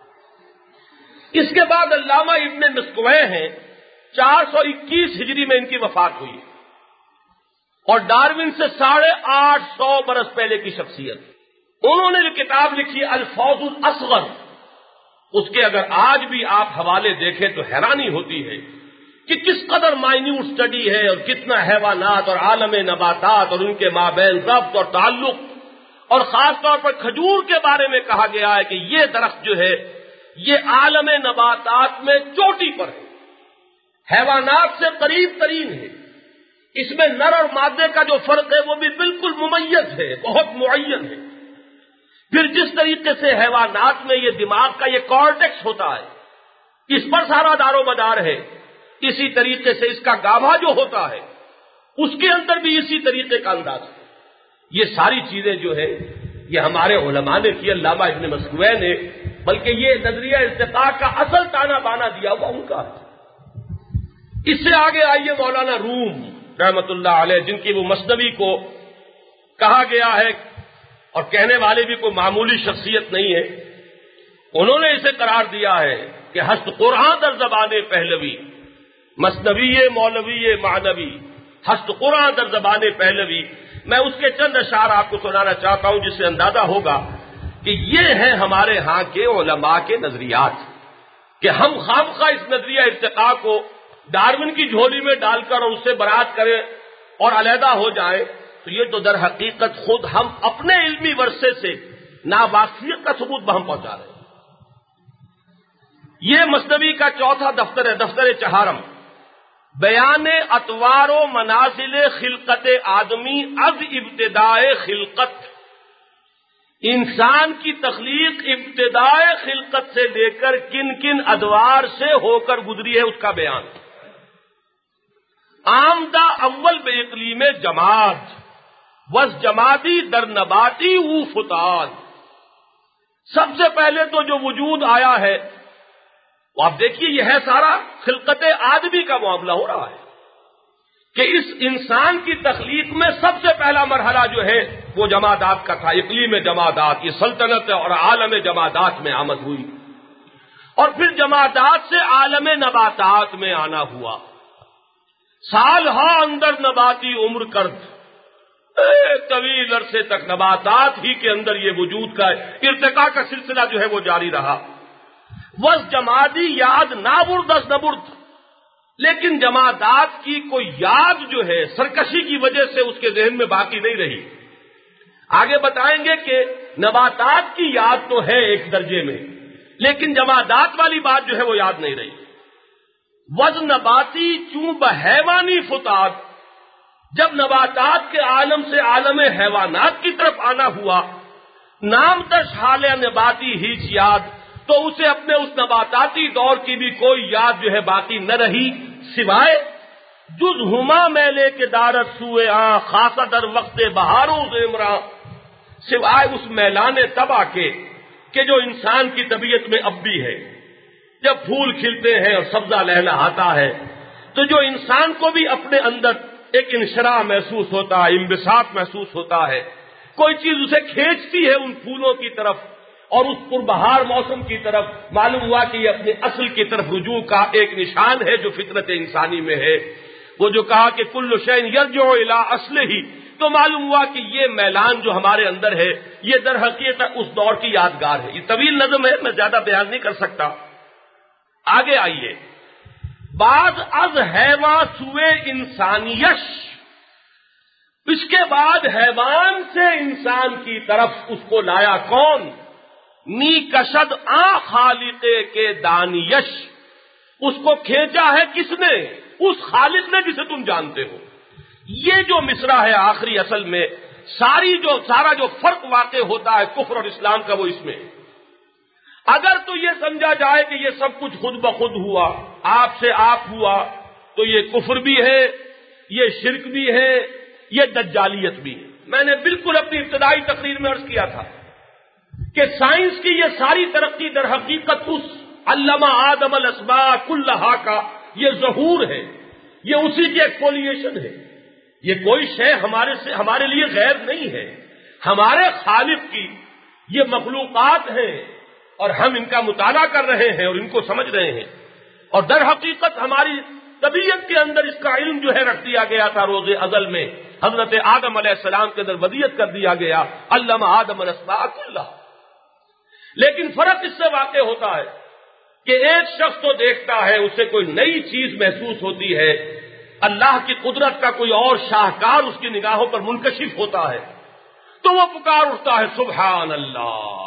اس کے بعد علامہ ابن مسکوہ ہیں، 421 ہجری میں ان کی وفات ہوئی، اور ڈاروین سے 850 برس پہلے کی شخصیت. انہوں نے جو کتاب لکھی الفوز الاصغر، اس کے اگر آج بھی آپ حوالے دیکھیں تو حیرانی ہوتی ہے کہ کس قدر مائنیوٹ سٹڈی ہے، اور کتنا حیوانات اور عالم نباتات اور ان کے مابین ربط اور تعلق، اور خاص طور پر کھجور کے بارے میں کہا گیا ہے کہ یہ درخت جو ہے یہ عالم نباتات میں چوٹی پر ہے، حیوانات سے قریب ترین ہے. اس میں نر اور مادے کا جو فرق ہے وہ بھی بالکل ممیز ہے، بہت معین ہے. پھر جس طریقے سے حیوانات میں یہ دماغ کا یہ کارٹیکس ہوتا ہے، اس پر سارا دار و مدار ہے، اسی طریقے سے اس کا گاوا جو ہوتا ہے اس کے اندر بھی اسی طریقے کا انداز ہے. یہ ساری چیزیں جو ہے یہ ہمارے علماء نے کی، علامہ ابن مسکوہ نے، بلکہ یہ نظریہ ارتقاء کا اصل تانا بانا دیا ہوا ان کا ہے. اس سے آگے آئیے مولانا روم رحمت اللہ علیہ، جن کی وہ مثنوی کو کہا گیا ہے، اور کہنے والے بھی کوئی معمولی شخصیت نہیں ہے. انہوں نے اسے قرار دیا ہے کہ ہست قرآن در زبان پہلوی، مثنوی مولوی معنوی، ہست قرآن در زبان پہلوی. میں اس کے چند اشعار آپ کو سنانا چاہتا ہوں جس سے اندازہ ہوگا کہ یہ ہیں ہمارے ہاں کے علماء کے نظریات، کہ ہم خامخواہ اس نظریہ ارتقاء کو ڈارون کی جھولی میں ڈال کر اور اس سے برات کریں اور علیحدہ ہو جائیں، تو یہ تو در حقیقت خود ہم اپنے علمی ورثے سے ناواقفیت کا ثبوت بہم پہنچا رہے ہیں. یہ مثنوی کا چوتھا دفتر ہے، دفتر چہارم، بیان اطوار و منازل خلقت آدمی از ابتدائے خلقت. انسان کی تخلیق ابتدائے خلقت سے لے کر کن کن ادوار سے ہو کر گزری ہے اس کا بیان. آمدہ اول بے اقلیم جماد وز جمادی در نباتی او فتاد. سب سے پہلے تو جو وجود آیا ہے وہ آپ دیکھیے یہ ہے سارا خلقت آدمی کا معاملہ ہو رہا ہے کہ اس انسان کی تخلیق میں سب سے پہلا مرحلہ جو ہے وہ جمادات کا تھا. اقلیم جمادات، یہ سلطنت اور عالم جمادات میں آمد ہوئی، اور پھر جمادات سے عالم نباتات میں آنا ہوا. سال ہا اندر نباتی عمر کرد، طویل عرصے تک نباتات ہی کے اندر یہ وجود کا ارتقاء کا سلسلہ جو ہے وہ جاری رہا. وز جمادی یاد نابرد از نبرد، لیکن جمادات کی کوئی یاد جو ہے سرکشی کی وجہ سے اس کے ذہن میں باقی نہیں رہی. آگے بتائیں گے کہ نباتات کی یاد تو ہے ایک درجے میں، لیکن جمادات والی بات جو ہے وہ یاد نہیں رہی. وز نباتی چوں بحیوانی فتاد، جب نباتات کے عالم سے عالم حیوانات کی طرف آنا ہوا، نام تش حال نباتی ہیچ یاد، تو اسے اپنے اس نباتاتی دور کی بھی کوئی یاد جو ہے باقی نہ رہی، سوائے جز ہما میلے کے دارت سوئے آں خاصا در وقت بہاروں زمراں، سوائے اس میلان طبع کے کہ جو انسان کی طبیعت میں اب بھی ہے. جب پھول کھلتے ہیں اور سبزہ لہلہاتا ہے تو جو انسان کو بھی اپنے اندر ایک انشراح محسوس ہوتا ہے، انبساط محسوس ہوتا ہے، کوئی چیز اسے کھینچتی ہے ان پھولوں کی طرف اور اس پربہار موسم کی طرف. معلوم ہوا کہ یہ اپنے اصل کی طرف رجوع کا ایک نشان ہے جو فطرت انسانی میں ہے. وہ جو کہا کہ کل شیء یرجع الی اصلہ، تو معلوم ہوا کہ یہ میلان جو ہمارے اندر ہے یہ در حقیقت اس دور کی یادگار ہے. یہ طویل نظم ہے، میں زیادہ بیان نہیں کر سکتا. آگے آئیے، بعد از حیوان سوئے انسانیش، اس کے بعد حیوان سے انسان کی طرف اس کو لایا کون؟ می کشد آ خالق کے دانیش، اس کو کھینچا ہے کس نے؟ اس خالق نے جسے تم جانتے ہو. یہ جو مصرع ہے آخری، اصل میں سارا جو فرق واقع ہوتا ہے کفر اور اسلام کا وہ اس میں. اگر تو یہ سمجھا جائے کہ یہ سب کچھ خود بخود ہوا، آپ سے آپ ہوا، تو یہ کفر بھی ہے، یہ شرک بھی ہے، یہ دجالیت بھی ہے. میں نے بالکل اپنی ابتدائی تقریر میں عرض کیا تھا کہ سائنس کی یہ ساری ترقی در حقیقت اس علامہ آدم الاسماء کلہا کا یہ ظہور ہے، یہ اسی کی ایکسپولیشن ہے. یہ کوئی شے ہمارے لیے غیر نہیں ہے، ہمارے خالق کی یہ مخلوقات ہیں اور ہم ان کا مطالعہ کر رہے ہیں اور ان کو سمجھ رہے ہیں. اور در حقیقت ہماری طبیعت کے اندر اس کا علم جو ہے رکھ دیا گیا تھا روز ازل میں، حضرت آدم علیہ السلام کے اندر ودیت کر دیا گیا، علم آدم الاسماء کلھا. لیکن فرق اس سے واقع ہوتا ہے کہ ایک شخص تو دیکھتا ہے، اسے کوئی نئی چیز محسوس ہوتی ہے، اللہ کی قدرت کا کوئی اور شاہکار اس کی نگاہوں پر منکشف ہوتا ہے، تو وہ پکار اٹھتا ہے سبحان اللہ.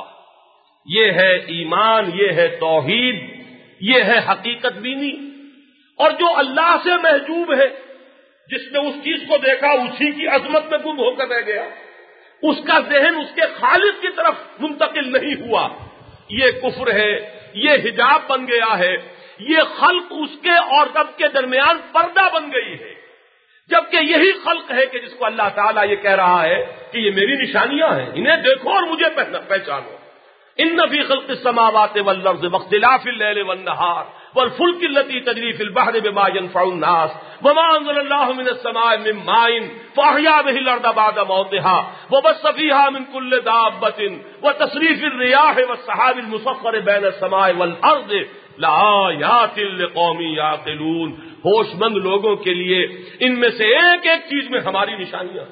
یہ ہے ایمان، یہ ہے توحید، یہ ہے حقیقت بینی. اور جو اللہ سے محجوب ہے، جس نے اس چیز کو دیکھا اسی کی عظمت میں گم ہو کر رہ گیا، اس کا ذہن اس کے خالق کی طرف منتقل نہیں ہوا، یہ کفر ہے، یہ حجاب بن گیا ہے، یہ خلق اس کے اور رب کے درمیان پردہ بن گئی ہے. جبکہ یہی خلق ہے کہ جس کو اللہ تعالیٰ یہ کہہ رہا ہے کہ یہ میری نشانیاں ہیں، انہیں دیکھو اور مجھے پہچانو. ان فی خلق السماوات والارض واختلاف الليل والنهار والفلك التي تجري في البحر بما ينفع الناس وما انزل الله من السماء من ماء فاحيا به الارض بعد موتها وبث فيها من كل دابة وتصريف الرياح والسحاب المسخر بين السماء والارض لآیات لقوم یعقلون. ہوش مند لوگوں کے لیے ان میں سے ایک ایک چیز میں ہماری نشانیاں.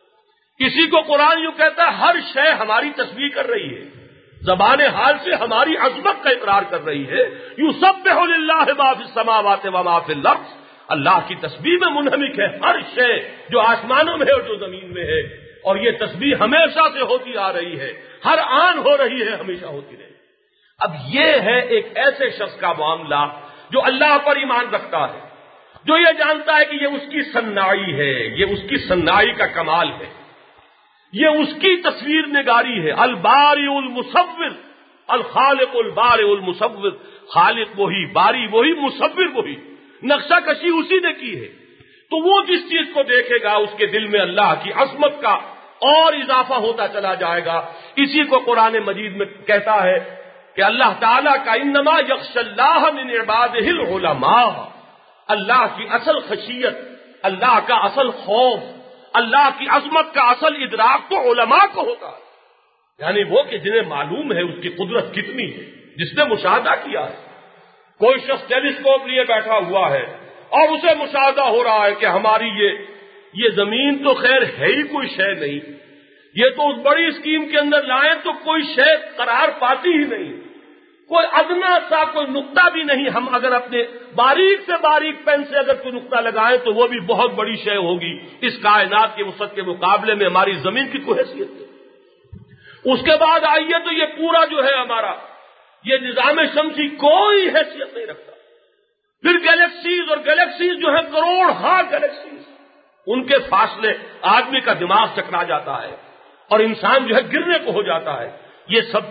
کسی کو قرآن یوں کہتا ہے ہر شے ہماری تسبیح کر رہی ہے، زبان حال سے ہماری عظمت کا اقرار کر رہی ہے. یسبح للہ ما فی السماوات وما فی الارض، اللہ کی تسبیح میں منہمک ہے ہر شے جو آسمانوں میں ہے اور جو زمین میں ہے. اور یہ تسبیح ہمیشہ سے ہوتی آ رہی ہے، ہر آن ہو رہی ہے، ہمیشہ ہوتی رہے. اب یہ ہے ایک ایسے شخص کا معاملہ جو اللہ پر ایمان رکھتا ہے، جو یہ جانتا ہے کہ یہ اس کی صنائی ہے، یہ اس کی صنائی کا کمال ہے، یہ اس کی تصویر نگاری ہے. الباری المصور، الخالق البارئ المصور، خالق وہی، باری وہی، مصور وہی، نقشہ کشی اسی نے کی ہے. تو وہ جس چیز کو دیکھے گا اس کے دل میں اللہ کی عظمت کا اور اضافہ ہوتا چلا جائے گا. اسی کو قرآن مجید میں کہتا ہے کہ اللہ تعالیٰ کا انما یخشی اللہ من عبادہ العلماء، اللہ کی اصل خشیت، اللہ کا اصل خوف، اللہ کی عظمت کا اصل ادراک تو علماء کو ہوتا ہے. یعنی وہ کہ جنہیں معلوم ہے اس کی قدرت کتنی ہے، جس نے مشاہدہ کیا ہے. کوئی شخص ٹیلیسکوپ لیے بیٹھا ہوا ہے اور اسے مشاہدہ ہو رہا ہے کہ ہماری یہ زمین تو خیر ہے ہی کوئی شے نہیں، یہ تو اس بڑی اسکیم کے اندر لائیں تو کوئی شے قرار پاتی ہی نہیں، کوئی ادنا سا کوئی نقطہ بھی نہیں. ہم اگر اپنے باریک سے باریک پین سے اگر کوئی نقطہ لگائیں تو وہ بھی بہت بڑی شے ہوگی. اس کائنات کے وسعت کے مقابلے میں ہماری زمین کی کوئی حیثیت نہیں. اس کے بعد آئیے تو یہ پورا جو ہے ہمارا یہ نظام شمسی کوئی حیثیت نہیں رکھتا. پھر گلیکسیز، اور گلیکسیز جو ہے کروڑ ہاں گلیکسیز، ان کے فاصلے آدمی کا دماغ چکرا جاتا ہے اور انسان جو ہے گرنے کو ہو جاتا ہے. یہ سب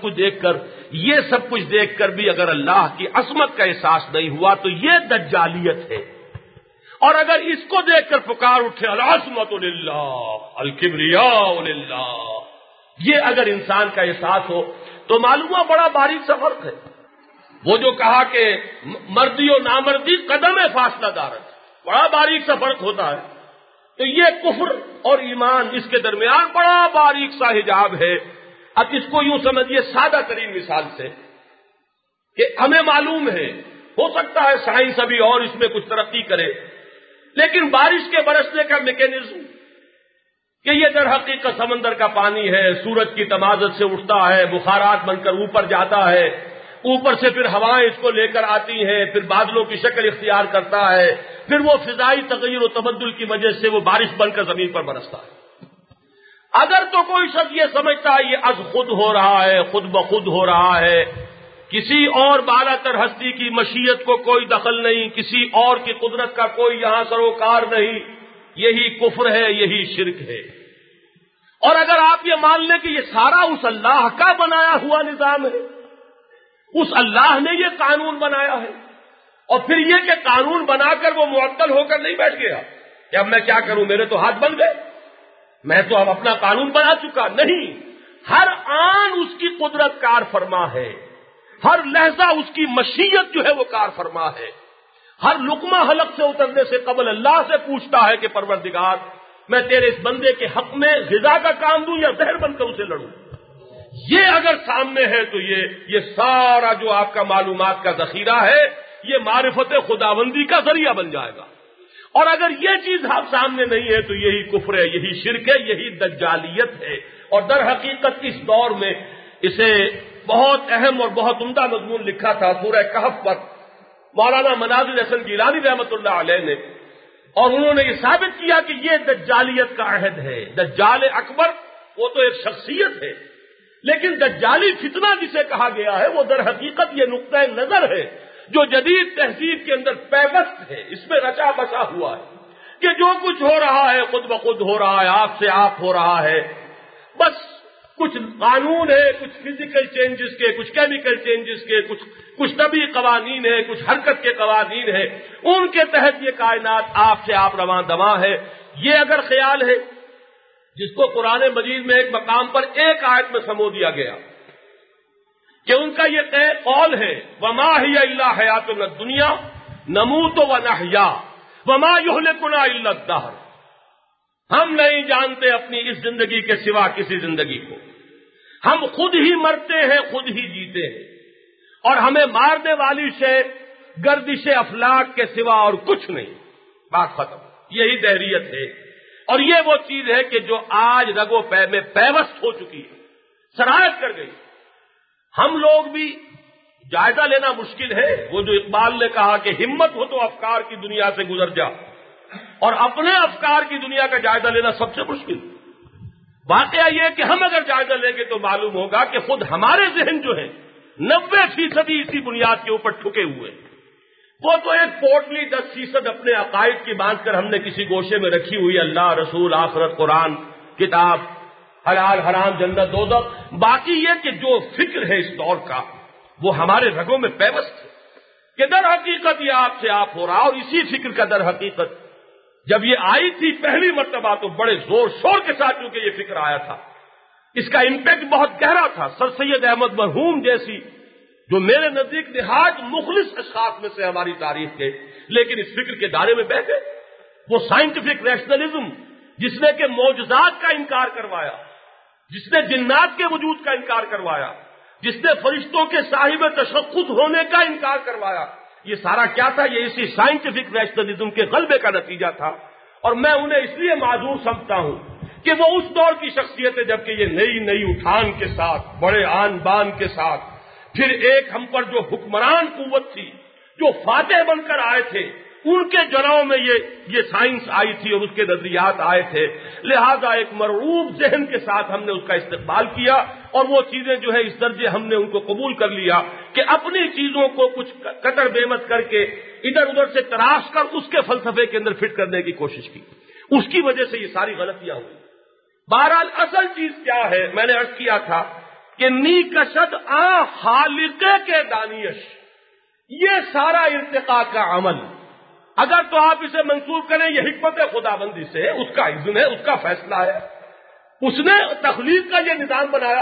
کچھ دیکھ کر بھی اگر اللہ کی عظمت کا احساس نہیں ہوا تو یہ دجالیت ہے. اور اگر اس کو دیکھ کر پکار اٹھے العظمت للہ الکبریاء للہ، یہ اگر انسان کا احساس ہو تو معلوم ہوا بڑا باریک سا فرق ہے. وہ جو کہا کہ مردی و نامردی قدم فاصلہ دارت، بڑا باریک سا فرق ہوتا ہے. تو یہ کفر اور ایمان، اس کے درمیان بڑا باریک سا حجاب ہے. اب اس کو یوں سمجھیے سادہ ترین مثال سے کہ ہمیں معلوم ہے، ہو سکتا ہے سائنس ابھی اور اس میں کچھ ترقی کرے، لیکن بارش کے برسنے کا میکینزم کہ یہ در حقیقت سمندر کا پانی ہے، سورج کی تمازت سے اٹھتا ہے، بخارات بن کر اوپر جاتا ہے، اوپر سے پھر ہوائیں اس کو لے کر آتی ہیں، پھر بادلوں کی شکل اختیار کرتا ہے، پھر وہ فضائی تغیر و تبدل کی وجہ سے وہ بارش بن کر زمین پر برستا ہے. اگر تو کوئی شخص یہ سمجھتا ہے یہ از خود ہو رہا ہے، خود بخود ہو رہا ہے، کسی اور بالا تر ہستی کی مشیت کو کوئی دخل نہیں، کسی اور کی قدرت کا کوئی یہاں سروکار نہیں، یہی کفر ہے، یہی شرک ہے. اور اگر آپ یہ مان لیں کہ یہ سارا اس اللہ کا بنایا ہوا نظام ہے، اس اللہ نے یہ قانون بنایا ہے، اور پھر یہ کہ قانون بنا کر وہ معطل ہو کر نہیں بیٹھ گیا کہ اب میں کیا کروں، میرے تو ہاتھ بن گئے، میں تو اب اپنا قانون بنا چکا. نہیں، ہر آن اس کی قدرت کار فرما ہے، ہر لہجہ اس کی مشیت جو ہے وہ کار فرما ہے، ہر لقمہ حلق سے اترنے سے قبل اللہ سے پوچھتا ہے کہ پروردگار میں تیرے اس بندے کے حق میں غذا کا کام دوں یا زہر بن کر اسے لڑوں. یہ اگر سامنے ہے تو یہ سارا جو آپ کا معلومات کا ذخیرہ ہے یہ معرفت خداوندی کا ذریعہ بن جائے گا. اور اگر یہ چیز آپ سامنے نہیں ہے تو یہی کفر ہے، یہی شرک ہے، یہی دجالیت ہے. اور در حقیقت اس دور میں اسے بہت اہم اور بہت عمدہ مضمون لکھا تھا سورہ کہف پر مولانا مناظر حسن گیلانی رحمۃ اللہ علیہ نے، اور انہوں نے یہ ثابت کیا کہ یہ دجالیت کا عہد ہے. دجال اکبر وہ تو ایک شخصیت ہے، لیکن دجالی فتنہ جسے کہا گیا ہے وہ در حقیقت یہ نقطہ نظر ہے جو جدید تہذیب کے اندر پیوست ہے، اس میں رچا بسا ہوا ہے کہ جو کچھ ہو رہا ہے خود بخود ہو رہا ہے، آپ سے آپ ہو رہا ہے. بس کچھ قانون ہے، کچھ فزیکل چینجز کے، کچھ کیمیکل چینجز کے، کچھ طبی قوانین ہے، کچھ حرکت کے قوانین ہے، ان کے تحت یہ کائنات آپ سے آپ رواں دواں ہے. یہ اگر خیال ہے جس کو قرآن مجید میں ایک مقام پر ایک آیت میں سمو دیا گیا کہ ان کا یہ قول ہے وما ہی الا حیاتنا الدنیا نموت ونحیا وما یہلکنا الا الدہر، ہم نہیں جانتے اپنی اس زندگی کے سوا کسی زندگی کو، ہم خود ہی مرتے ہیں خود ہی جیتے ہیں، اور ہمیں مارنے والی شے گردش افلاک کے سوا اور کچھ نہیں. بات ختم. یہی دہریت ہے، اور یہ وہ چیز ہے کہ جو آج رگ و پے میں پیوست ہو چکی ہے، سرایت کر گئی. ہم لوگ بھی جائزہ لینا مشکل ہے. وہ جو اقبال نے کہا کہ ہمت ہو تو افکار کی دنیا سے گزر جا، اور اپنے افکار کی دنیا کا جائزہ لینا سب سے مشکل. واقعہ یہ کہ ہم اگر جائزہ لیں گے تو معلوم ہوگا کہ خود ہمارے ذہن جو ہیں 90% اسی بنیاد کے اوپر ٹھکے ہوئے. وہ تو ایک پوٹلی 10% اپنے عقائد کی باندھ کر ہم نے کسی گوشے میں رکھی ہوئی، اللہ، رسول، آخرت، قرآن، کتاب، حلال حرام، جنت دوزخ. باقی یہ کہ جو فکر ہے اس دور کا وہ ہمارے رگوں میں پیوست ہے کہ در حقیقت یہ آپ سے آپ ہو رہا. اور اسی فکر کا در حقیقت جب یہ آئی تھی پہلی مرتبہ تو بڑے زور شور کے ساتھ چونکہ یہ فکر آیا تھا، اس کا امپیکٹ بہت گہرا تھا. سر سید احمد مرحوم جیسی جو میرے نزدیک نہایت مخلص اشخاص میں سے ہماری تاریخ کے، لیکن اس فکر کے دائرے میں بیٹھ گئے. وہ سائنٹیفک ریشنلزم جس نے کہ معجزات کا انکار کروایا، جس نے جنات کے وجود کا انکار کروایا، جس نے فرشتوں کے صاحب تشخص ہونے کا انکار کروایا، یہ سارا کیا تھا؟ یہ اسی سائنٹیفک ریشنلزم کے غلبے کا نتیجہ تھا. اور میں انہیں اس لیے معذور سمجھتا ہوں کہ وہ اس دور کی شخصیت ہے جبکہ یہ نئی نئی اٹھان کے ساتھ، بڑے آن بان کے ساتھ، پھر ایک ہم پر جو حکمران قوت تھی، جو فاتح بن کر آئے تھے، ان کے جڑوں میں یہ سائنس آئی تھی اور اس کے نظریات آئے تھے. لہذا ایک مرعوب ذہن کے ساتھ ہم نے اس کا استقبال کیا، اور وہ چیزیں جو ہے اس درجے ہم نے ان کو قبول کر لیا کہ اپنی چیزوں کو کچھ قطر بیمت کر کے ادھر ادھر سے تراش کر اس کے فلسفے کے اندر فٹ کرنے کی کوشش کی. اس کی وجہ سے یہ ساری غلطیاں ہوئی. بہرحال اصل چیز کیا ہے؟ میں نے عرض کیا تھا کہ نی کشد آ خالقے کے دانیش، یہ سارا ارتقاء کا عمل اگر تو آپ اسے منسوخ کریں یہ حکمت خداوندی سے، اس کا اذن ہے، اس کا فیصلہ ہے، اس نے تخلیق کا یہ نظام بنایا.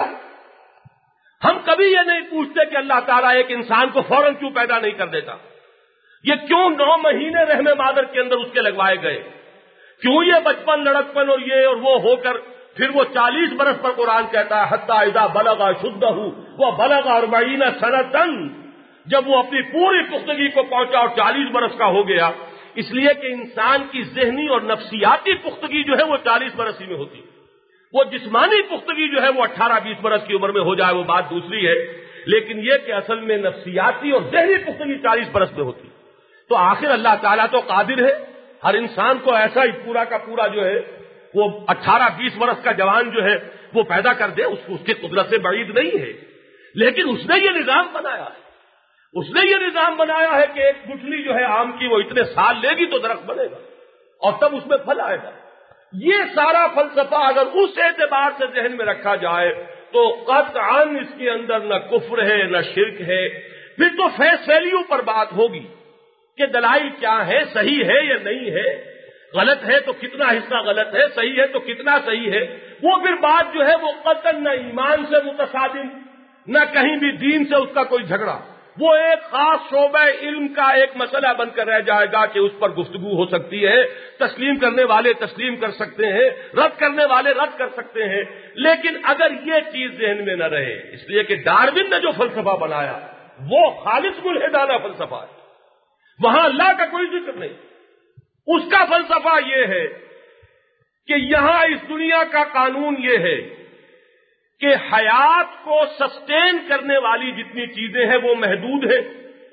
ہم کبھی یہ نہیں پوچھتے کہ اللہ تعالیٰ ایک انسان کو فوراً کیوں پیدا نہیں کر دیتا، یہ کیوں 9 مہینے رحم مادر کے اندر اس کے لگوائے گئے، کیوں یہ بچپن لڑکپن اور یہ اور وہ ہو کر پھر وہ 40 برس پر قرآن کہتا ہے حتی اذا بلغ شدہ وہ بلغ 40 سنۃ، جب وہ اپنی پوری پختگی کو پہنچا اور 40 برس کا ہو گیا. اس لیے کہ انسان کی ذہنی اور نفسیاتی پختگی جو ہے وہ 40 برس ہی میں ہوتی، وہ جسمانی پختگی جو ہے وہ 18-20 برس کی عمر میں ہو جائے وہ بات دوسری ہے، لیکن یہ کہ اصل میں نفسیاتی اور ذہنی پختگی 40 برس میں ہوتی. تو آخر اللہ تعالیٰ تو قادر ہے ہر انسان کو ایسا ہی پورا کا پورا جو ہے وہ 18-20 برس کا جوان جو ہے وہ پیدا کر دے، اس کی قدرت سے بعید نہیں ہے. لیکن اس نے یہ نظام بنایا ہے، اس نے یہ نظام بنایا ہے کہ ایک گٹھلی جو ہے آم کی وہ اتنے سال لے گی تو درخت بنے گا اور تب اس میں پھل آئے گا. یہ سارا فلسفہ اگر اس اعتبار سے ذہن میں رکھا جائے تو قطعاً اس کے اندر نہ کفر ہے نہ شرک ہے. پھر تو فیس ویلیو پر بات ہوگی کہ دلائل کیا ہے، صحیح ہے یا نہیں ہے. غلط ہے تو کتنا حصہ غلط ہے، صحیح ہے تو کتنا صحیح ہے، وہ پھر بات جو ہے وہ قطعاً نہ ایمان سے متصادم، نہ کہیں بھی دین سے اس کا کوئی جھگڑا، وہ ایک خاص شعبہ علم کا ایک مسئلہ بن کر رہ جائے گا کہ اس پر گفتگو ہو سکتی ہے، تسلیم کرنے والے تسلیم کر سکتے ہیں، رد کرنے والے رد کر سکتے ہیں، لیکن اگر یہ چیز ذہن میں نہ رہے، اس لیے کہ ڈارون نے جو فلسفہ بنایا وہ خالص ملحدانہ فلسفہ ہے، وہاں اللہ کا کوئی ذکر نہیں، اس کا فلسفہ یہ ہے کہ یہاں اس دنیا کا قانون یہ ہے کہ حیات کو سسٹین کرنے والی جتنی چیزیں ہیں وہ محدود ہیں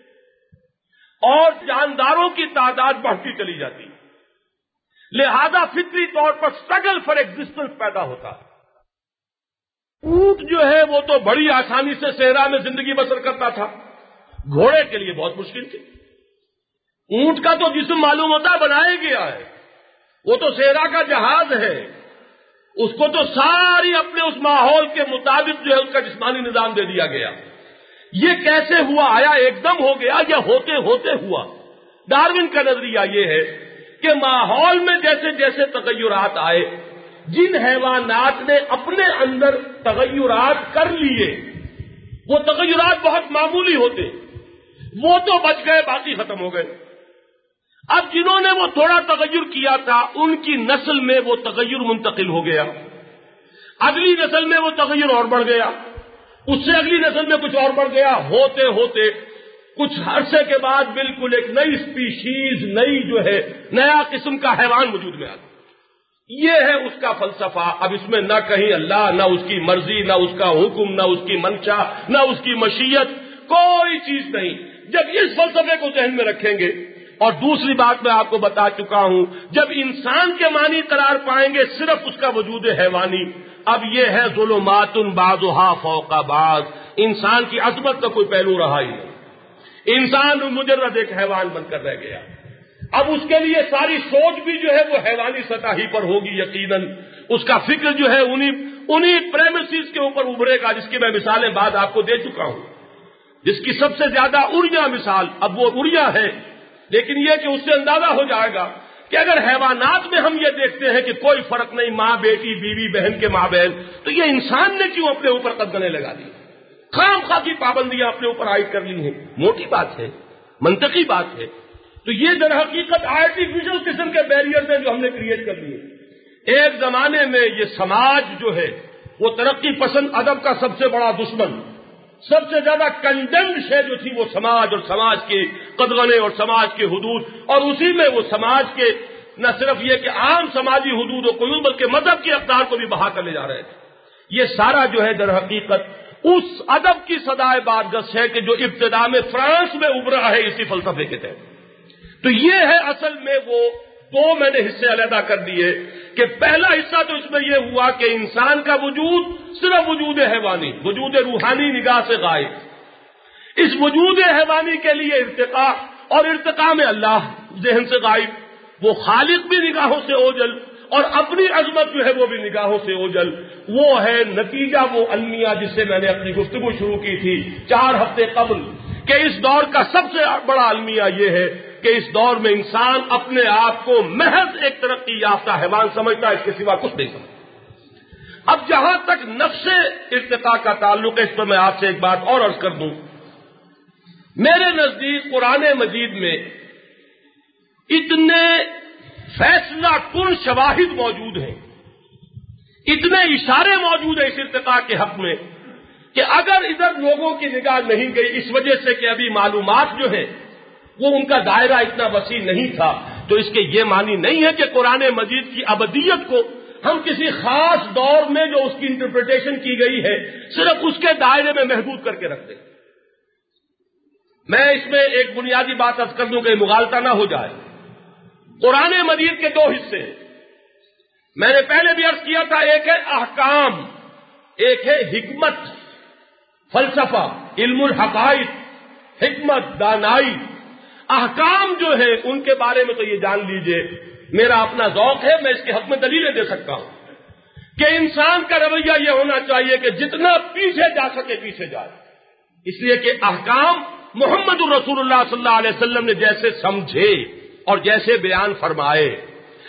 اور جانداروں کی تعداد بڑھتی چلی جاتی ہے، لہذا فطری طور پر اسٹرگل فار ایگزسٹنس پیدا ہوتا ہے۔ اونٹ جو ہے وہ تو بڑی آسانی سے صحرا میں زندگی بسر کرتا تھا، گھوڑے کے لیے بہت مشکل تھی۔ اونٹ کا تو جسم معلوم ہوتا بنایا گیا ہے، وہ تو صحرا کا جہاز ہے، اس کو تو ساری اپنے اس ماحول کے مطابق جو ہے اس کا جسمانی نظام دے دیا گیا۔ یہ کیسے ہوا؟ آیا ایک دم ہو گیا یا ہوتے ہوتے ہوا؟ ڈارون کا نظریہ یہ ہے کہ ماحول میں جیسے جیسے تغیرات آئے، جن حیوانات نے اپنے اندر تغیرات کر لیے وہ تغیرات بہت معمولی ہوتے، وہ تو بچ گئے، باقی ختم ہو گئے۔ اب جنہوں نے وہ تھوڑا تغیر کیا تھا ان کی نسل میں وہ تغیر منتقل ہو گیا، اگلی نسل میں وہ تغیر اور بڑھ گیا، اس سے اگلی نسل میں کچھ اور بڑھ گیا، ہوتے ہوتے کچھ عرصے کے بعد بالکل ایک نئی اسپیشیز، نئی جو ہے نیا قسم کا حیوان وجود میں آ گیا۔ یہ ہے اس کا فلسفہ۔ اب اس میں نہ کہیں اللہ، نہ اس کی مرضی، نہ اس کا حکم، نہ اس کی منشا، نہ اس کی مشیت، کوئی چیز نہیں۔ جب اس فلسفے کو ذہن میں رکھیں گے، اور دوسری بات میں آپ کو بتا چکا ہوں، جب انسان کے معنی قرار پائیں گے صرف اس کا وجود حیوانی، اب یہ ہے ظلمات بعضها فوق بعض، انسان کی عظمت کا کوئی پہلو رہا ہی نہیں، انسان مجرد ایک حیوان بن کر رہ گیا۔ اب اس کے لیے ساری سوچ بھی جو ہے وہ حیوانی سطح ہی پر ہوگی یقیناً، اس کا فکر جو ہے انہی پریمیسز کے اوپر ابھرے گا، جس کی میں مثالیں بعد آپ کو دے چکا ہوں، جس کی سب سے زیادہ اڑیا مثال اب وہ اڑیا ہے، لیکن یہ کہ اس سے اندازہ ہو جائے گا کہ اگر حیوانات میں ہم یہ دیکھتے ہیں کہ کوئی فرق نہیں، ماں بیٹی، بیوی بہن کے ماں بہن، تو یہ انسان نے کیوں اپنے اوپر قدغنیں لگا دی، خام خواہ کی پابندیاں اپنے اوپر عائد کر لی ہیں؟ موٹی بات ہے، منطقی بات ہے۔ تو یہ در حقیقت آرٹیفیشل قسم کے بیریئرز ہیں جو ہم نے کریٹ کر لیے۔ ایک زمانے میں یہ سماج جو ہے وہ ترقی پسند ادب کا سب سے بڑا دشمن، سب سے زیادہ کنڈمڈ شے جو تھی وہ سماج اور سماج کے قدغنے اور سماج کے حدود، اور اسی میں وہ سماج کے نہ صرف یہ کہ عام سماجی حدود و قیود بلکہ مذہب کی اقدار کو بھی بہا کر لے جا رہے تھے۔ یہ سارا جو ہے در حقیقت اس ادب کی صدائے بارگس ہے کہ جو ابتدا میں فرانس میں ابھرا ہے اسی فلسفے کے تحت۔ تو یہ ہے اصل میں وہ دو میں نے حصے علیحدہ کر دیے کہ پہلا حصہ تو اس میں یہ ہوا کہ انسان کا وجود صرف وجود حیوانی، وجود روحانی نگاہ سے غائب، اس وجود حیوانی کے لیے ارتقاء، اور ارتقاء میں اللہ ذہن سے غائب، وہ خالق بھی نگاہوں سے اوجل اور اپنی عظمت جو ہے وہ بھی نگاہوں سے اوجل۔ وہ ہے نتیجہ وہ المیہ جس سے میں نے اپنی گفتگو شروع کی تھی 4 ہفتے قبل، کہ اس دور کا سب سے بڑا المیہ یہ ہے کہ اس دور میں انسان اپنے آپ کو محض ایک ترقی یافتہ حیوان سمجھتا ہے، اس کے سوا کچھ نہیں سمجھتا۔ اب جہاں تک نفس ارتقاء کا تعلق ہے، اس پر میں آپ سے ایک بات اور عرض کر دوں۔ میرے نزدیک قرآن مجید میں اتنے فیصلہ کن شواہد موجود ہیں، اتنے اشارے موجود ہیں اس ارتقاء کے حق میں کہ اگر ادھر لوگوں کی نگاہ نہیں گئی اس وجہ سے کہ ابھی معلومات جو ہیں وہ ان کا دائرہ اتنا وسیع نہیں تھا، تو اس کے یہ معنی نہیں ہے کہ قرآن مجید کی ابدیت کو ہم کسی خاص دور میں جو اس کی انٹرپریٹیشن کی گئی ہے صرف اس کے دائرے میں محدود کر کے رکھ دیں۔ میں اس میں ایک بنیادی بات عرض کر دوں کہ مغالطہ نہ ہو جائے۔ قرآن مجید کے 2 حصے ہیں، میں نے پہلے بھی عرض کیا تھا، ایک ہے احکام، ایک ہے حکمت، فلسفہ، علم الحقائق، حکمت، دانائی۔ احکام جو ہے ان کے بارے میں تو یہ جان لیجئے، میرا اپنا ذوق ہے، میں اس کے حق میں دلیلیں دے سکتا ہوں کہ انسان کا رویہ یہ ہونا چاہیے کہ جتنا پیچھے جا سکے پیچھے جائے، اس لیے کہ احکام محمد الرسول اللہ صلی اللہ علیہ وسلم نے جیسے سمجھے اور جیسے بیان فرمائے،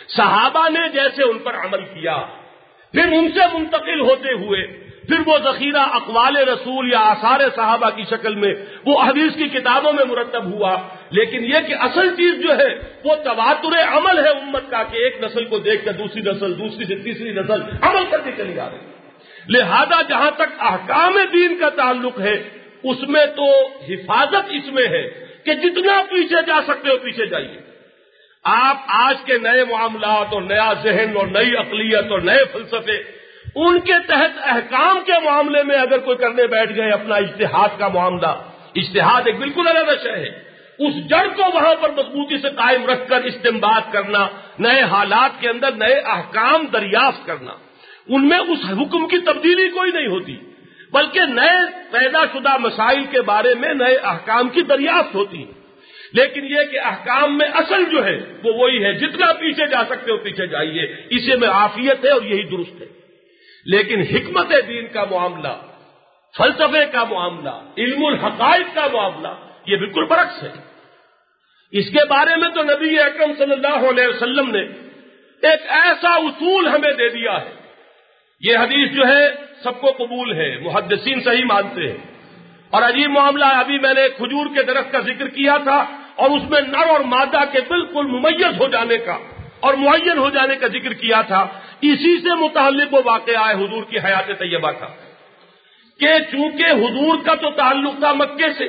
صحابہ نے جیسے ان پر عمل کیا، پھر ان سے منتقل ہوتے ہوئے پھر وہ ذخیرہ اقوال رسول یا آثار صحابہ کی شکل میں وہ حدیث کی کتابوں میں مرتب ہوا، لیکن یہ کہ اصل چیز جو ہے وہ تواتر عمل ہے امت کا، کہ ایک نسل کو دیکھ کر دوسری نسل، دوسری سے تیسری نسل عمل کرتی چلی آ رہی۔ لہذا جہاں تک احکام دین کا تعلق ہے اس میں تو حفاظت اس میں ہے کہ جتنا پیچھے جا سکتے ہو پیچھے جائیے۔ آپ آج کے نئے معاملات اور نیا ذہن اور نئی عقلیت اور نئے فلسفے ان کے تحت احکام کے معاملے میں اگر کوئی کرنے بیٹھ گئے اپنا اجتہاد کا معاملہ، اجتہاد ایک بالکل الگ شے ہے، اس جڑ کو وہاں پر مضبوطی سے قائم رکھ کر استنباط کرنا، نئے حالات کے اندر نئے احکام دریافت کرنا، ان میں اس حکم کی تبدیلی کوئی نہیں ہوتی، بلکہ نئے پیدا شدہ مسائل کے بارے میں نئے احکام کی دریافت ہوتی ہے۔ لیکن یہ کہ احکام میں اصل جو ہے وہ وہی ہے، جتنا پیچھے جا سکتے ہو پیچھے جائیے، اسی میں عافیت ہے اور یہی درست ہے۔ لیکن حکمت دین کا معاملہ، فلسفے کا معاملہ، علم الحقائق کا معاملہ یہ بالکل برعکس ہے۔ اس کے بارے میں تو نبی اکرم صلی اللہ علیہ وسلم نے ایک ایسا اصول ہمیں دے دیا ہے، یہ حدیث جو ہے سب کو قبول ہے، محدثین صحیح مانتے ہیں، اور عجیب معاملہ، ابھی میں نے کھجور کے درخت کا ذکر کیا تھا اور اس میں نر اور مادہ کے بالکل ممیز ہو جانے کا اور معین ہو جانے کا ذکر کیا تھا، اسی سے متعلق وہ واقعہ ہے حضور کی حیات طیبہ کا، کہ چونکہ حضور کا تو تعلق تھا مکے سے،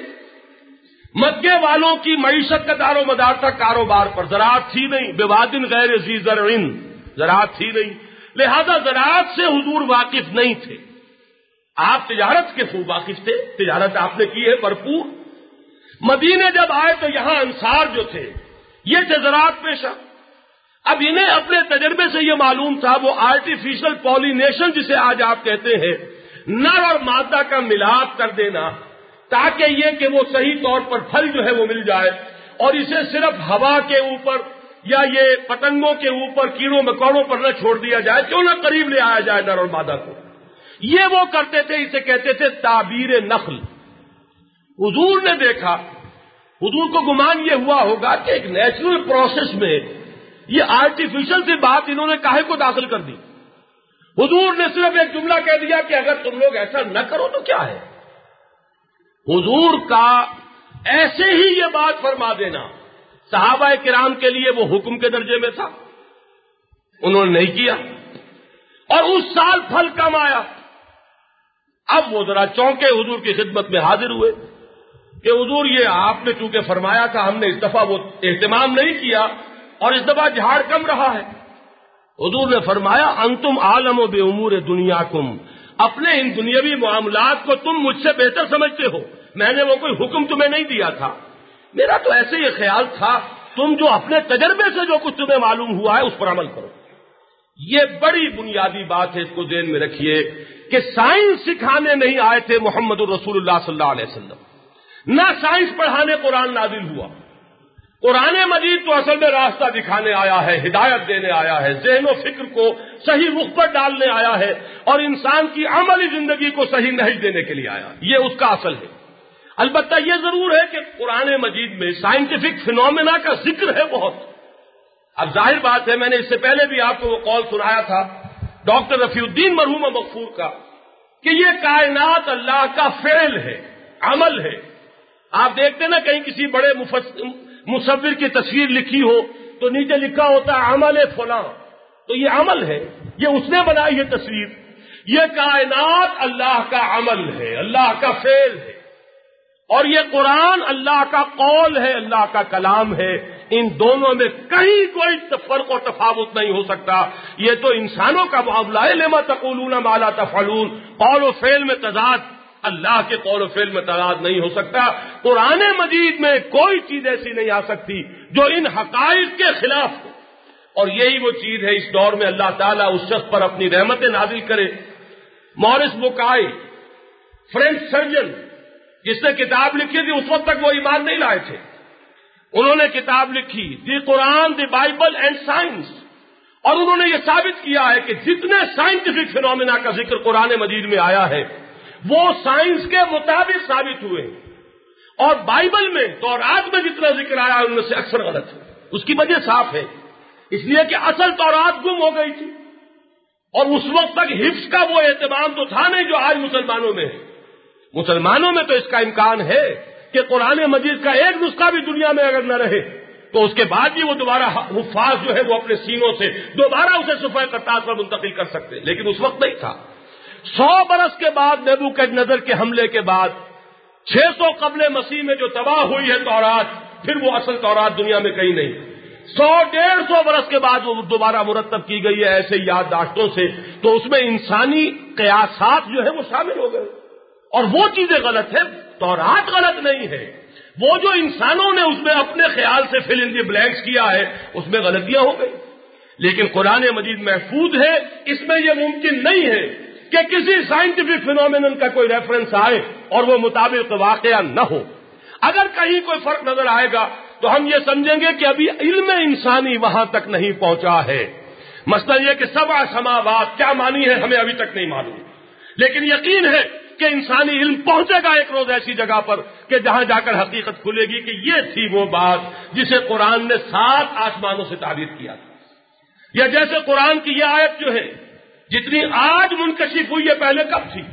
مکے والوں کی معیشت کا دار و مدار تھا کاروبار پر، زراعت تھی نہیں، بوادن غیر ذی زرع، زراعت تھی نہیں، لہذا زراعت سے حضور واقف نہیں تھے۔ آپ تجارت کے خوب واقف تھے، تجارت آپ نے کی ہے بھرپور۔ مدینے جب آئے تو یہاں انصار جو تھے یہ تھے زراعت پیشہ، اب انہیں اپنے تجربے سے یہ معلوم تھا وہ آرٹیفیشل پولینیشن جسے آج آپ کہتے ہیں، نر اور مادہ کا ملاپ کر دینا تاکہ یہ کہ وہ صحیح طور پر پھل جو ہے وہ مل جائے، اور اسے صرف ہوا کے اوپر یا یہ پتنگوں کے اوپر کیڑوں مکوڑوں پر نہ چھوڑ دیا جائے، کیوں نہ قریب لے آیا جائے نر اور مادہ کو، یہ وہ کرتے تھے، اسے کہتے تھے تعبیر نخل۔ حضور نے دیکھا، حضور کو گمان یہ ہوا ہوگا کہ ایک نیچرل پروسیس میں یہ آرٹیفیشل سی بات انہوں نے کاہے کو داخل کر دی۔ حضور نے صرف ایک جملہ کہہ دیا کہ اگر تم لوگ ایسا نہ کرو تو کیا ہے۔ حضور کا ایسے ہی یہ بات فرما دینا صحابہ کرام کے لیے وہ حکم کے درجے میں تھا، انہوں نے نہیں کیا، اور اس سال پھل کم آیا۔ اب وہ ذرا چونکے حضور کی خدمت میں حاضر ہوئے کہ حضور یہ آپ نے چونکہ فرمایا تھا، ہم نے اس دفعہ وہ اہتمام نہیں کیا اور اس دفعہ جھاڑ کم رہا ہے۔ حضور نے فرمایا انتم عالم و بامور دنیاکم، اپنے ان دنیاوی معاملات کو تم مجھ سے بہتر سمجھتے ہو، میں نے وہ کوئی حکم تمہیں نہیں دیا تھا، میرا تو ایسے یہ خیال تھا تم جو اپنے تجربے سے جو کچھ تمہیں معلوم ہوا ہے اس پر عمل کرو۔ یہ بڑی بنیادی بات ہے، اس کو ذہن میں رکھیے کہ سائنس سکھانے نہیں آئے تھے محمد الرسول اللہ صلی اللہ علیہ وسلم، نہ سائنس پڑھانے قرآن نازل ہوا۔ قرآن مجید تو اصل میں راستہ دکھانے آیا ہے، ہدایت دینے آیا ہے، ذہن و فکر کو صحیح رخ پر ڈالنے آیا ہے، اور انسان کی عملی زندگی کو صحیح نہج دینے کے لیے آیا، یہ اس کا اصل ہے۔ البتہ یہ ضرور ہے کہ قرآن مجید میں سائنٹیفک فینومینا کا ذکر ہے بہت۔ اب ظاہر بات ہے، میں نے اس سے پہلے بھی آپ کو وہ قول سنایا تھا ڈاکٹر رفیع الدین مرحوم مغفور کا، کہ یہ کائنات اللہ کا فعل ہے، عمل ہے۔ آپ دیکھتے نا کہیں کسی بڑے مصور کی تصویر لکھی ہو تو نیچے لکھا ہوتا ہے عمل فلاں، تو یہ عمل ہے، یہ اس نے بنائی ہے تصویر۔ یہ کائنات اللہ کا عمل ہے، اللہ کا فعل ہے، اور یہ قرآن اللہ کا قول ہے، اللہ کا کلام ہے۔ ان دونوں میں کہیں کوئی فرق اور تفاوت نہیں ہو سکتا۔ یہ تو انسانوں کا معاملہ ہے، لما تقولون ما لا تفعلون، قول و فعل میں تضاد، اللہ کے قول و فعل میں تضاد نہیں ہو سکتا۔ قرآن مجید میں کوئی چیز ایسی نہیں آ سکتی جو ان حقائق کے خلاف ہو، اور یہی وہ چیز ہے اس دور میں اللہ تعالیٰ اس شخص پر اپنی رحمتیں نازل کرے۔ مورس بکائی، فرینچ سرجن، جس نے کتاب لکھی تھی، اس وقت تک وہ ایمان نہیں لائے تھے، انہوں نے کتاب لکھی the Quran the Bible and science, اور انہوں نے یہ ثابت کیا ہے کہ جتنے سائنٹیفک فینومینا کا ذکر قرآن مجید میں آیا ہے وہ سائنس کے مطابق ثابت ہوئے، اور بائبل میں تورات میں جتنا ذکر آیا ان میں سے اکثر غلط ہے۔ اس کی وجہ صاف ہے اس لیے کہ اصل تورات گم ہو گئی تھی، اور اس وقت تک حفظ کا وہ اہتمام تو تھا نہیں جو آج مسلمانوں میں ہے۔ مسلمانوں میں تو اس کا امکان ہے کہ قرآن مجید کا ایک نسخہ بھی دنیا میں اگر نہ رہے تو اس کے بعد بھی وہ دوبارہ حفاظ جو ہے وہ اپنے سینوں سے دوبارہ اسے صفحہ کرتاز پر منتقل کر سکتے، لیکن اس وقت نہیں تھا۔ 100 برس کے بعد نیبوکدنضر کے حملے کے بعد 600 قبل مسیح میں جو تباہ ہوئی ہے تورات، پھر وہ اصل تورات دنیا میں کہیں نہیں۔ 100-150 برس کے بعد وہ دوبارہ مرتب کی گئی ہے ایسے یادداشتوں سے، تو اس میں انسانی قیاسات جو ہے وہ شامل ہو گئے، اور وہ چیزیں غلط ہیں، تورات غلط نہیں ہے، وہ جو انسانوں نے اس میں اپنے خیال سے فل ان دی بلینکس کیا ہے اس میں غلطیاں ہو گئی۔ لیکن قرآن مجید محفوظ ہے، اس میں یہ ممکن نہیں ہے کہ کسی سائنٹیفک فینومینن کا کوئی ریفرنس آئے اور وہ مطابق واقعہ نہ ہو۔ اگر کہیں کوئی فرق نظر آئے گا تو ہم یہ سمجھیں گے کہ ابھی علم انسانی وہاں تک نہیں پہنچا ہے۔ مثلا یہ کہ 7 سماوات کیا مانی ہے ہمیں ابھی تک نہیں معلوم، لیکن یقین ہے کہ انسانی علم پہنچے گا ایک روز ایسی جگہ پر کہ جہاں جا کر حقیقت کھلے گی کہ یہ تھی وہ بات جسے قرآن نے 7 آسمانوں سے تعبیر کیا تھا۔ یا جیسے قرآن کی یہ آیت جو ہے جتنی آج منکشف ہوئی ہے پہلے کب تھی؟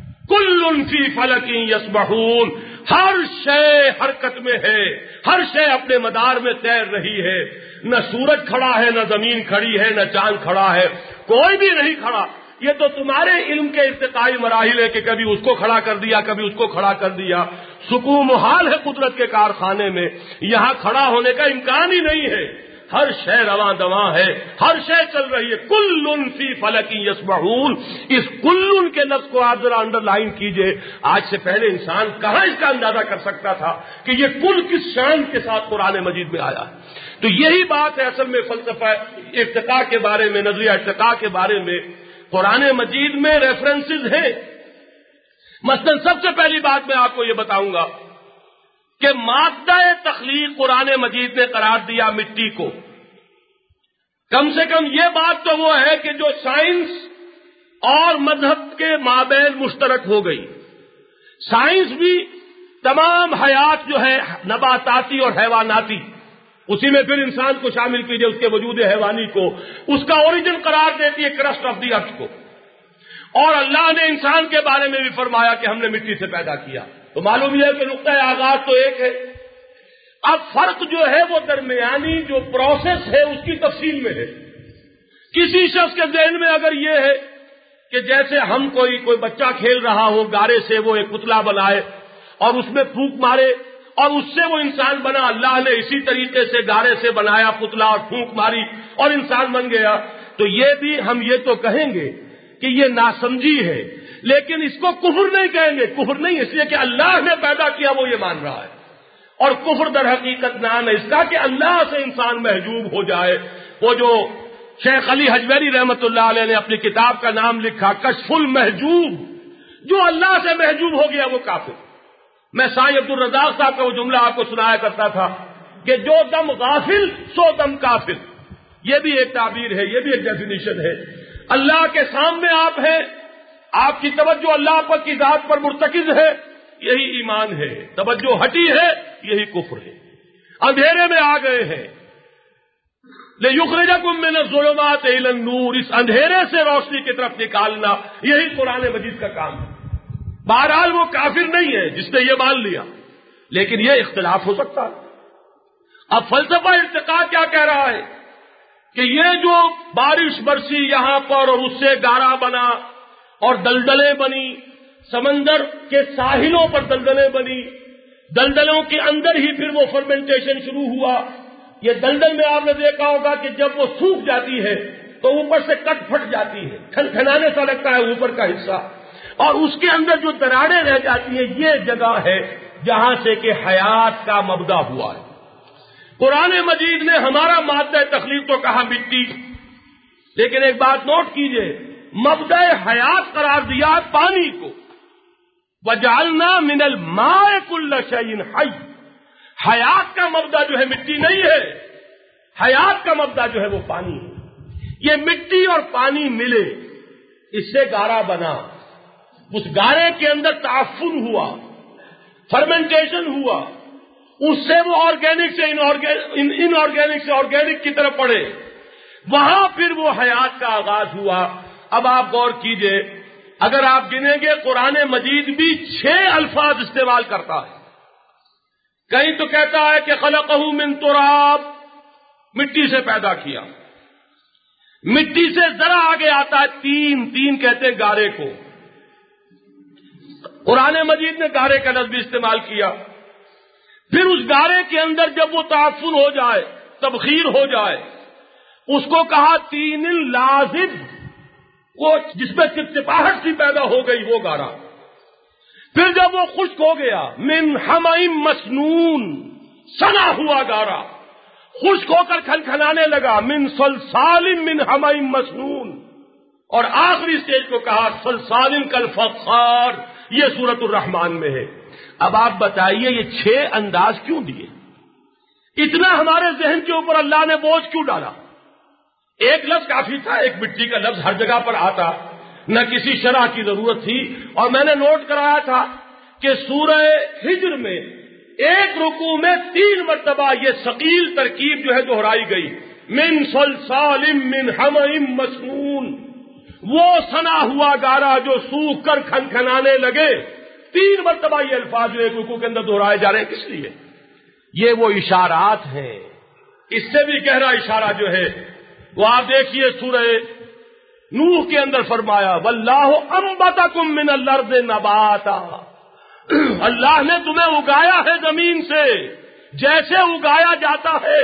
کل فی فلک یسبحون، ہر شے حرکت میں ہے، ہر شے اپنے مدار میں تیر رہی ہے، نہ سورج کھڑا ہے، نہ زمین کھڑی ہے، نہ چاند کھڑا ہے، کوئی بھی نہیں کھڑا۔ یہ تو تمہارے علم کے ارتقائی مراحل ہے کہ کبھی اس کو کھڑا کر دیا، کبھی اس کو کھڑا کر دیا۔ سکون محال ہے قدرت کے کارخانے میں، یہاں کھڑا ہونے کا امکان ہی نہیں ہے، ہر شے رواں دواں ہے، ہر شے چل رہی ہے۔ کل فی فلک یسبحون، اس کل کے لفظ کو آپ ذرا انڈر لائن کیجئے۔ آج سے پہلے انسان کہاں اس کا اندازہ کر سکتا تھا کہ یہ کل کس شان کے ساتھ قرآن مجید میں آیا ہے؟ تو یہی بات ہے اصل میں فلسفہ ارتقاء کے بارے میں، نظریہ ارتقاء کے بارے میں قرآن مجید میں ریفرنسز ہیں۔ مثلا سب سے پہلی بات میں آپ کو یہ بتاؤں گا کہ مادہ تخلیق قرآن مجید نے قرار دیا مٹی کو۔ کم سے کم یہ بات تو وہ ہے کہ جو سائنس اور مذہب کے مابین مشترک ہو گئی۔ سائنس بھی تمام حیات جو ہے نباتاتی اور حیواناتی، اسی میں پھر انسان کو شامل کیجئے اس کے وجود حیوانی کو، اس کا اوریجن قرار دیتی ہے کرسٹ آف دی ارتھ کو۔ اور اللہ نے انسان کے بارے میں بھی فرمایا کہ ہم نے مٹی سے پیدا کیا، تو معلوم یہ ہے کہ نقطۂ آغاز تو ایک ہے۔ اب فرق جو ہے وہ درمیانی جو پروسیس ہے اس کی تفصیل میں ہے۔ کسی شخص کے ذہن میں اگر یہ ہے کہ جیسے ہم کوئی بچہ کھیل رہا ہو، گارے سے وہ ایک پتلا بنائے اور اس میں پھونک مارے اور اس سے وہ انسان بنا، اللہ نے اسی طریقے سے گارے سے بنایا پتلا اور پھونک ماری اور انسان بن گیا، تو یہ بھی ہم یہ تو کہیں گے کہ یہ ناسمجھی ہے، لیکن اس کو کفر نہیں کہیں گے۔ کفر نہیں، اس لیے کہ اللہ نے پیدا کیا وہ یہ مان رہا ہے، اور کفر در حقیقت نام ہے اس کا کہ اللہ سے انسان محجوب ہو جائے۔ وہ جو شیخ علی حجویری رحمت اللہ علیہ نے اپنی کتاب کا نام لکھا کشف المحجوب، جو اللہ سے محجوب ہو گیا وہ کافر۔ میں سائیں عبد الرزاق صاحب کا وہ جملہ آپ کو سنایا کرتا تھا کہ جو دم غافل سو دم کافر، یہ بھی ایک تعبیر ہے، یہ بھی ایک ڈیفینیشن ہے۔ اللہ کے سامنے آپ ہیں، آپ کی توجہ اللہ پر کی ذات پر مرتکز ہے، یہی ایمان ہے۔ توجہ ہٹی ہے، یہی کفر ہے۔ اندھیرے میں آ گئے ہیں، لِيُخْرِجَكُم مِّنَ الظُّلُمَاتِ إِلَى النُّورِ، اس اندھیرے سے روشنی کی طرف نکالنا، یہی قرآن مجید کا کام ہے۔ بہرحال وہ کافر نہیں ہے جس نے یہ مان لیا، لیکن یہ اختلاف ہو سکتا ہے۔ اب فلسفہ ارتقاء کیا کہہ رہا ہے کہ یہ جو بارش برسی یہاں پر اور اس سے گارا بنا اور دلدلیں بنی، سمندر کے ساحلوں پر دلدلیں بنی، دلدلوں کے اندر ہی پھر وہ فرمنٹیشن شروع ہوا۔ یہ دلدل میں آپ نے دیکھا ہوگا کہ جب وہ سوکھ جاتی ہے تو اوپر سے کٹ پھٹ جاتی ہے، کھنکھنانے سا لگتا ہے اوپر کا حصہ، اور اس کے اندر جو دراڑیں رہ جاتی ہیں، یہ جگہ ہے جہاں سے کہ حیات کا مبدا ہوا ہے۔ قرآن مجید نے ہمارا مادہ تخلیق تو کہا مٹی، لیکن ایک بات نوٹ کیجئے، مبدا حیات قرار دیا پانی کو۔ وَجَعَلْنَا مِنَ الْمَاءِ كُلَّ شَيْءٍ حَيٍّ، حیات کا مبدا جو ہے مٹی نہیں ہے، حیات کا مبدا جو ہے وہ پانی ہے۔ یہ مٹی اور پانی ملے، اس سے گارا بنا، اس گارے کے اندر تعفن ہوا، فرمنٹیشن ہوا، اس سے وہ آرگینک سے ان آرگینک سے آرگینک کی طرف پڑے، وہاں پھر وہ حیات کا آغاز ہوا۔ اب آپ غور کیجئے، اگر آپ گنیں گے قرآن مجید بھی 6 الفاظ استعمال کرتا ہے۔ کہیں تو کہتا ہے کہ خلقہ من تراب، مٹی سے پیدا کیا، مٹی سے ذرا آگے آتا ہے تین کہتے ہیں گارے کو، قرآن مجید نے گارے کا لفظ بھی استعمال کیا۔ پھر اس گارے کے اندر جب وہ تعفن ہو جائے، تبخیر ہو جائے، اس کو کہا تین لازب، وہ جس میں چپچپاہٹ سی پیدا ہو گئی وہ گارا۔ پھر جب وہ خشک ہو گیا، من حمیم مسنون، سنا ہوا گارا، خشک ہو کر کھنکھنانے لگا، من صلصال من حمیم مسنون، اور آخری سٹیج کو کہا صلصال کالفخار، یہ سورۃ الرحمن میں ہے۔ اب آپ بتائیے یہ 6 انداز کیوں دیے؟ اتنا ہمارے ذہن کے اوپر اللہ نے بوجھ کیوں ڈالا؟ ایک لفظ کافی تھا، ایک مٹی کا لفظ ہر جگہ پر آتا، نہ کسی شرح کی ضرورت تھی۔ اور میں نے نوٹ کرایا تھا کہ سورہ ہجر میں ایک رکوع میں 3 مرتبہ یہ ثقیل ترکیب جو ہے دہرائی گئی، من صلصال من حمیم مسنون، وہ سنا ہوا گارا جو سوکھ کر کھنکھنانے لگے۔ 3 مرتبہ یہ الفاظ جو ایک رکوع کے اندر دہرائے جا رہے ہیں، کس لیے؟ یہ وہ اشارات ہیں۔ اس سے بھی گہرا اشارہ جو ہے وہ آپ دیکھیے سورہ نوح کے اندر فرمایا واللہ انبتکم من الارض نباتا، اللہ نے تمہیں اگایا ہے زمین سے جیسے اگایا جاتا ہے۔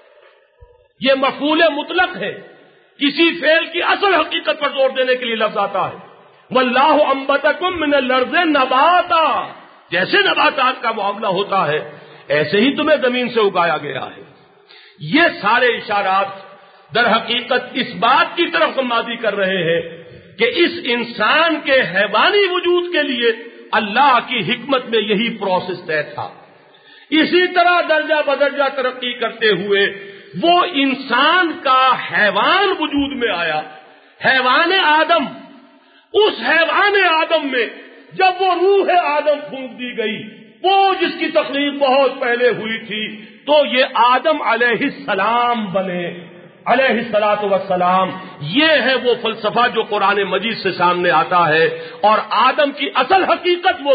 یہ مفعول مطلق ہے، کسی فعل کی اصل حقیقت پر زور دینے کے لیے لفظ آتا ہے۔ واللہ انبتکم من الارض نباتا، جیسے نباتات کا معاملہ ہوتا ہے ایسے ہی تمہیں زمین سے اگایا گیا ہے۔ یہ سارے اشارات در حقیقت اس بات کی طرف ماضی کر رہے ہیں کہ اس انسان کے حیوانی وجود کے لیے اللہ کی حکمت میں یہی پروسیس طے تھا۔ اسی طرح درجہ بدرجہ ترقی کرتے ہوئے وہ انسان کا حیوان وجود میں آیا، حیوان آدم۔ اس حیوان آدم میں جب وہ روح آدم پھونک دی گئی، وہ جس کی تخلیق بہت پہلے ہوئی تھی، تو یہ آدم علیہ السلام بنے، علیہ الصلوۃ والسلام۔ یہ ہے وہ فلسفہ جو قرآن مجید سے سامنے آتا ہے، اور آدم کی اصل حقیقت وہ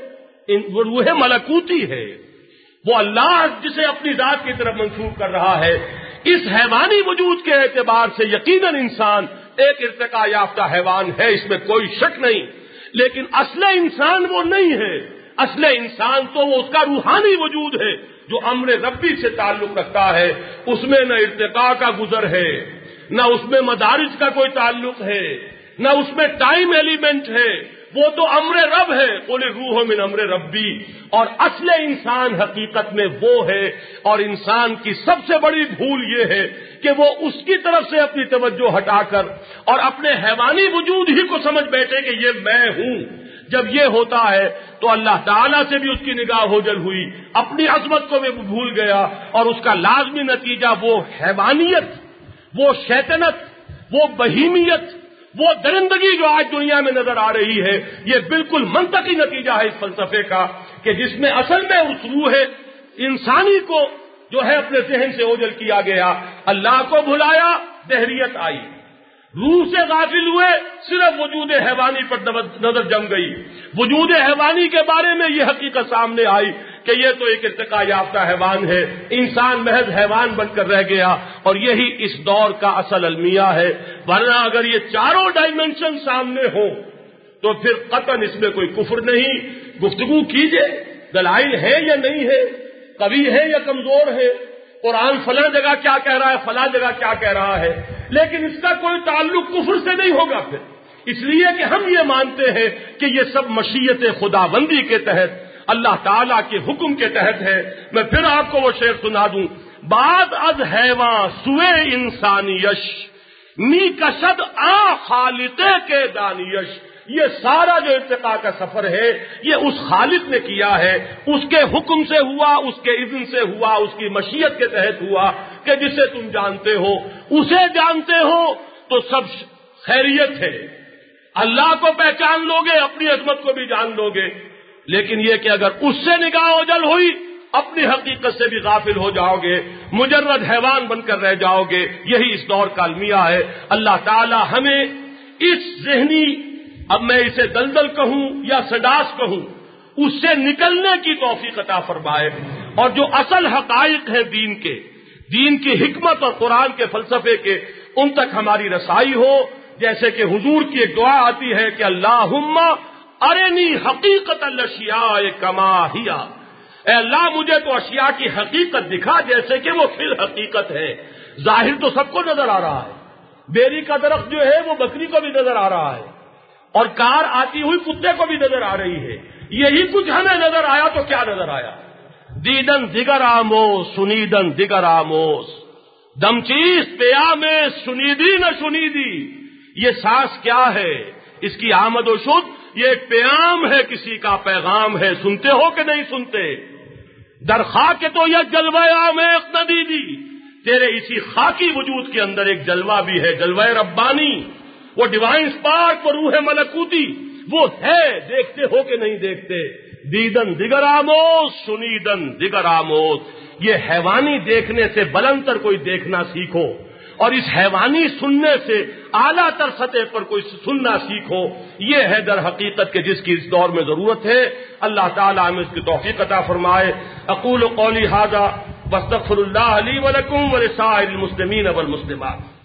روح ملکوتی ہے، وہ اللہ جسے اپنی ذات کی طرف منسوب کر رہا ہے۔ اس حیوانی وجود کے اعتبار سے یقیناً انسان ایک ارتقاء یافتہ حیوان ہے، اس میں کوئی شک نہیں، لیکن اصل انسان وہ نہیں ہے۔ اصل انسان تو وہ اس کا روحانی وجود ہے جو امر ربی سے تعلق رکھتا ہے، اس میں نہ ارتقاء کا گزر ہے، نہ اس میں مدارج کا کوئی تعلق ہے، نہ اس میں ٹائم ایلیمنٹ ہے، وہ تو امر رب ہے، قل الروح من امر ربی۔ اور اصل انسان حقیقت میں وہ ہے، اور انسان کی سب سے بڑی بھول یہ ہے کہ وہ اس کی طرف سے اپنی توجہ ہٹا کر اور اپنے حیوانی وجود ہی کو سمجھ بیٹھے کہ یہ میں ہوں۔ جب یہ ہوتا ہے تو اللہ تعالیٰ سے بھی اس کی نگاہ اوجھل ہوئی، اپنی عظمت کو بھی بھول گیا، اور اس کا لازمی نتیجہ وہ حیوانیت، وہ شیطنت، وہ بہیمیت، وہ درندگی جو آج دنیا میں نظر آ رہی ہے، یہ بالکل منطقی نتیجہ ہے اس فلسفے کا کہ جس میں اصل میں اس روح انسانی کو جو ہے اپنے ذہن سے اوجھل کیا گیا، اللہ کو بھلایا، دہریت آئی، روح سے غافل ہوئے، صرف وجود حیوانی پر نظر جم گئی۔ وجود حیوانی کے بارے میں یہ حقیقت سامنے آئی کہ یہ تو ایک ارتقاء یافتہ حیوان ہے، انسان محض حیوان بن کر رہ گیا، اور یہی اس دور کا اصل المیہ ہے۔ ورنہ اگر یہ چاروں ڈائمنشن سامنے ہوں تو پھر قطعاً اس میں کوئی کفر نہیں۔ گفتگو کیجئے، دلائل ہے یا نہیں ہے، قوی ہے یا کمزور ہے، قرآن فلاں جگہ کیا کہہ رہا ہے، فلاں جگہ کیا کہہ رہا ہے، لیکن اس کا کوئی تعلق کفر سے نہیں ہوگا پھر، اس لیے کہ ہم یہ مانتے ہیں کہ یہ سب مشیت خداوندی کے تحت، اللہ تعالیٰ کے حکم کے تحت ہے۔ میں پھر آپ کو وہ شعر سنا دوں، بعد از حیواں سوئے انسانیش، می کشد آ خالقے کے دانیش۔ یہ سارا جو ارتقاء کا سفر ہے یہ اس خالق نے کیا ہے، اس کے حکم سے ہوا، اس کے اذن سے ہوا، اس کی مشیت کے تحت ہوا کہ جسے تم جانتے ہو، اسے جانتے ہو تو سب خیریت ہے۔ اللہ کو پہچان لوگے، اپنی عظمت کو بھی جان لوگے، لیکن یہ کہ اگر اس سے نگاہ اوجھل ہوئی اپنی حقیقت سے بھی غافل ہو جاؤ گے، مجرد حیوان بن کر رہ جاؤ گے۔ یہی اس دور کا المیہ ہے۔ اللہ تعالی ہمیں اس ذہنی، اب میں اسے دلدل کہوں یا سڈاس کہوں، اس سے نکلنے کی توفیق عطا فرمائے، اور جو اصل حقائق ہیں دین کی حکمت اور قرآن کے فلسفے کے، ان تک ہماری رسائی ہو۔ جیسے کہ حضور کی ایک دعا آتی ہے کہ اللہم ارنی حقیقت الاشیاء کما ہی، اے اللہ مجھے تو اشیاء کی حقیقت دکھا جیسے کہ وہ فی الحقیقت ہے۔ ظاہر تو سب کو نظر آ رہا ہے، بیری کا درخت جو ہے وہ بکری کو بھی نظر آ رہا ہے، اور کار آتی ہوئی کتے کو بھی نظر آ رہی ہے۔ یہی کچھ ہمیں نظر آیا تو کیا نظر آیا؟ دیدن دیگر آموز سنیدن دیگر آموز، دمچیز پیام سنیدی نہ سنیدی۔ یہ سانس کیا ہے؟ اس کی آمد و شد، یہ ایک پیام ہے، کسی کا پیغام ہے، سنتے ہو کہ نہیں سنتے؟ در خاک تو یہ جلوہ عامیق ندیدی، تیرے اسی خاکی وجود کے اندر ایک جلوہ بھی ہے، جلوہ ربانی، وہ ڈیوائن اسپارک، وہ روح ملکوتی، وہ ہے، دیکھتے ہو کہ نہیں دیکھتے؟ دیدن دیگر آموز سنیدن دیگر آموز۔ یہ حیوانی دیکھنے سے بلند تر کوئی دیکھنا سیکھو، اور اس حیوانی سننے سے اعلیٰ تر سطح پر کوئی سننا سیکھو۔ یہ ہے در حقیقت کہ جس کی اس دور میں ضرورت ہے۔ اللہ تعالیٰ ہمیں اس کی توفیق عطا فرمائے۔ اقول قولی ھذا واستغفر اللہ لی ولکم ولسائر المسلمین والمسلمات۔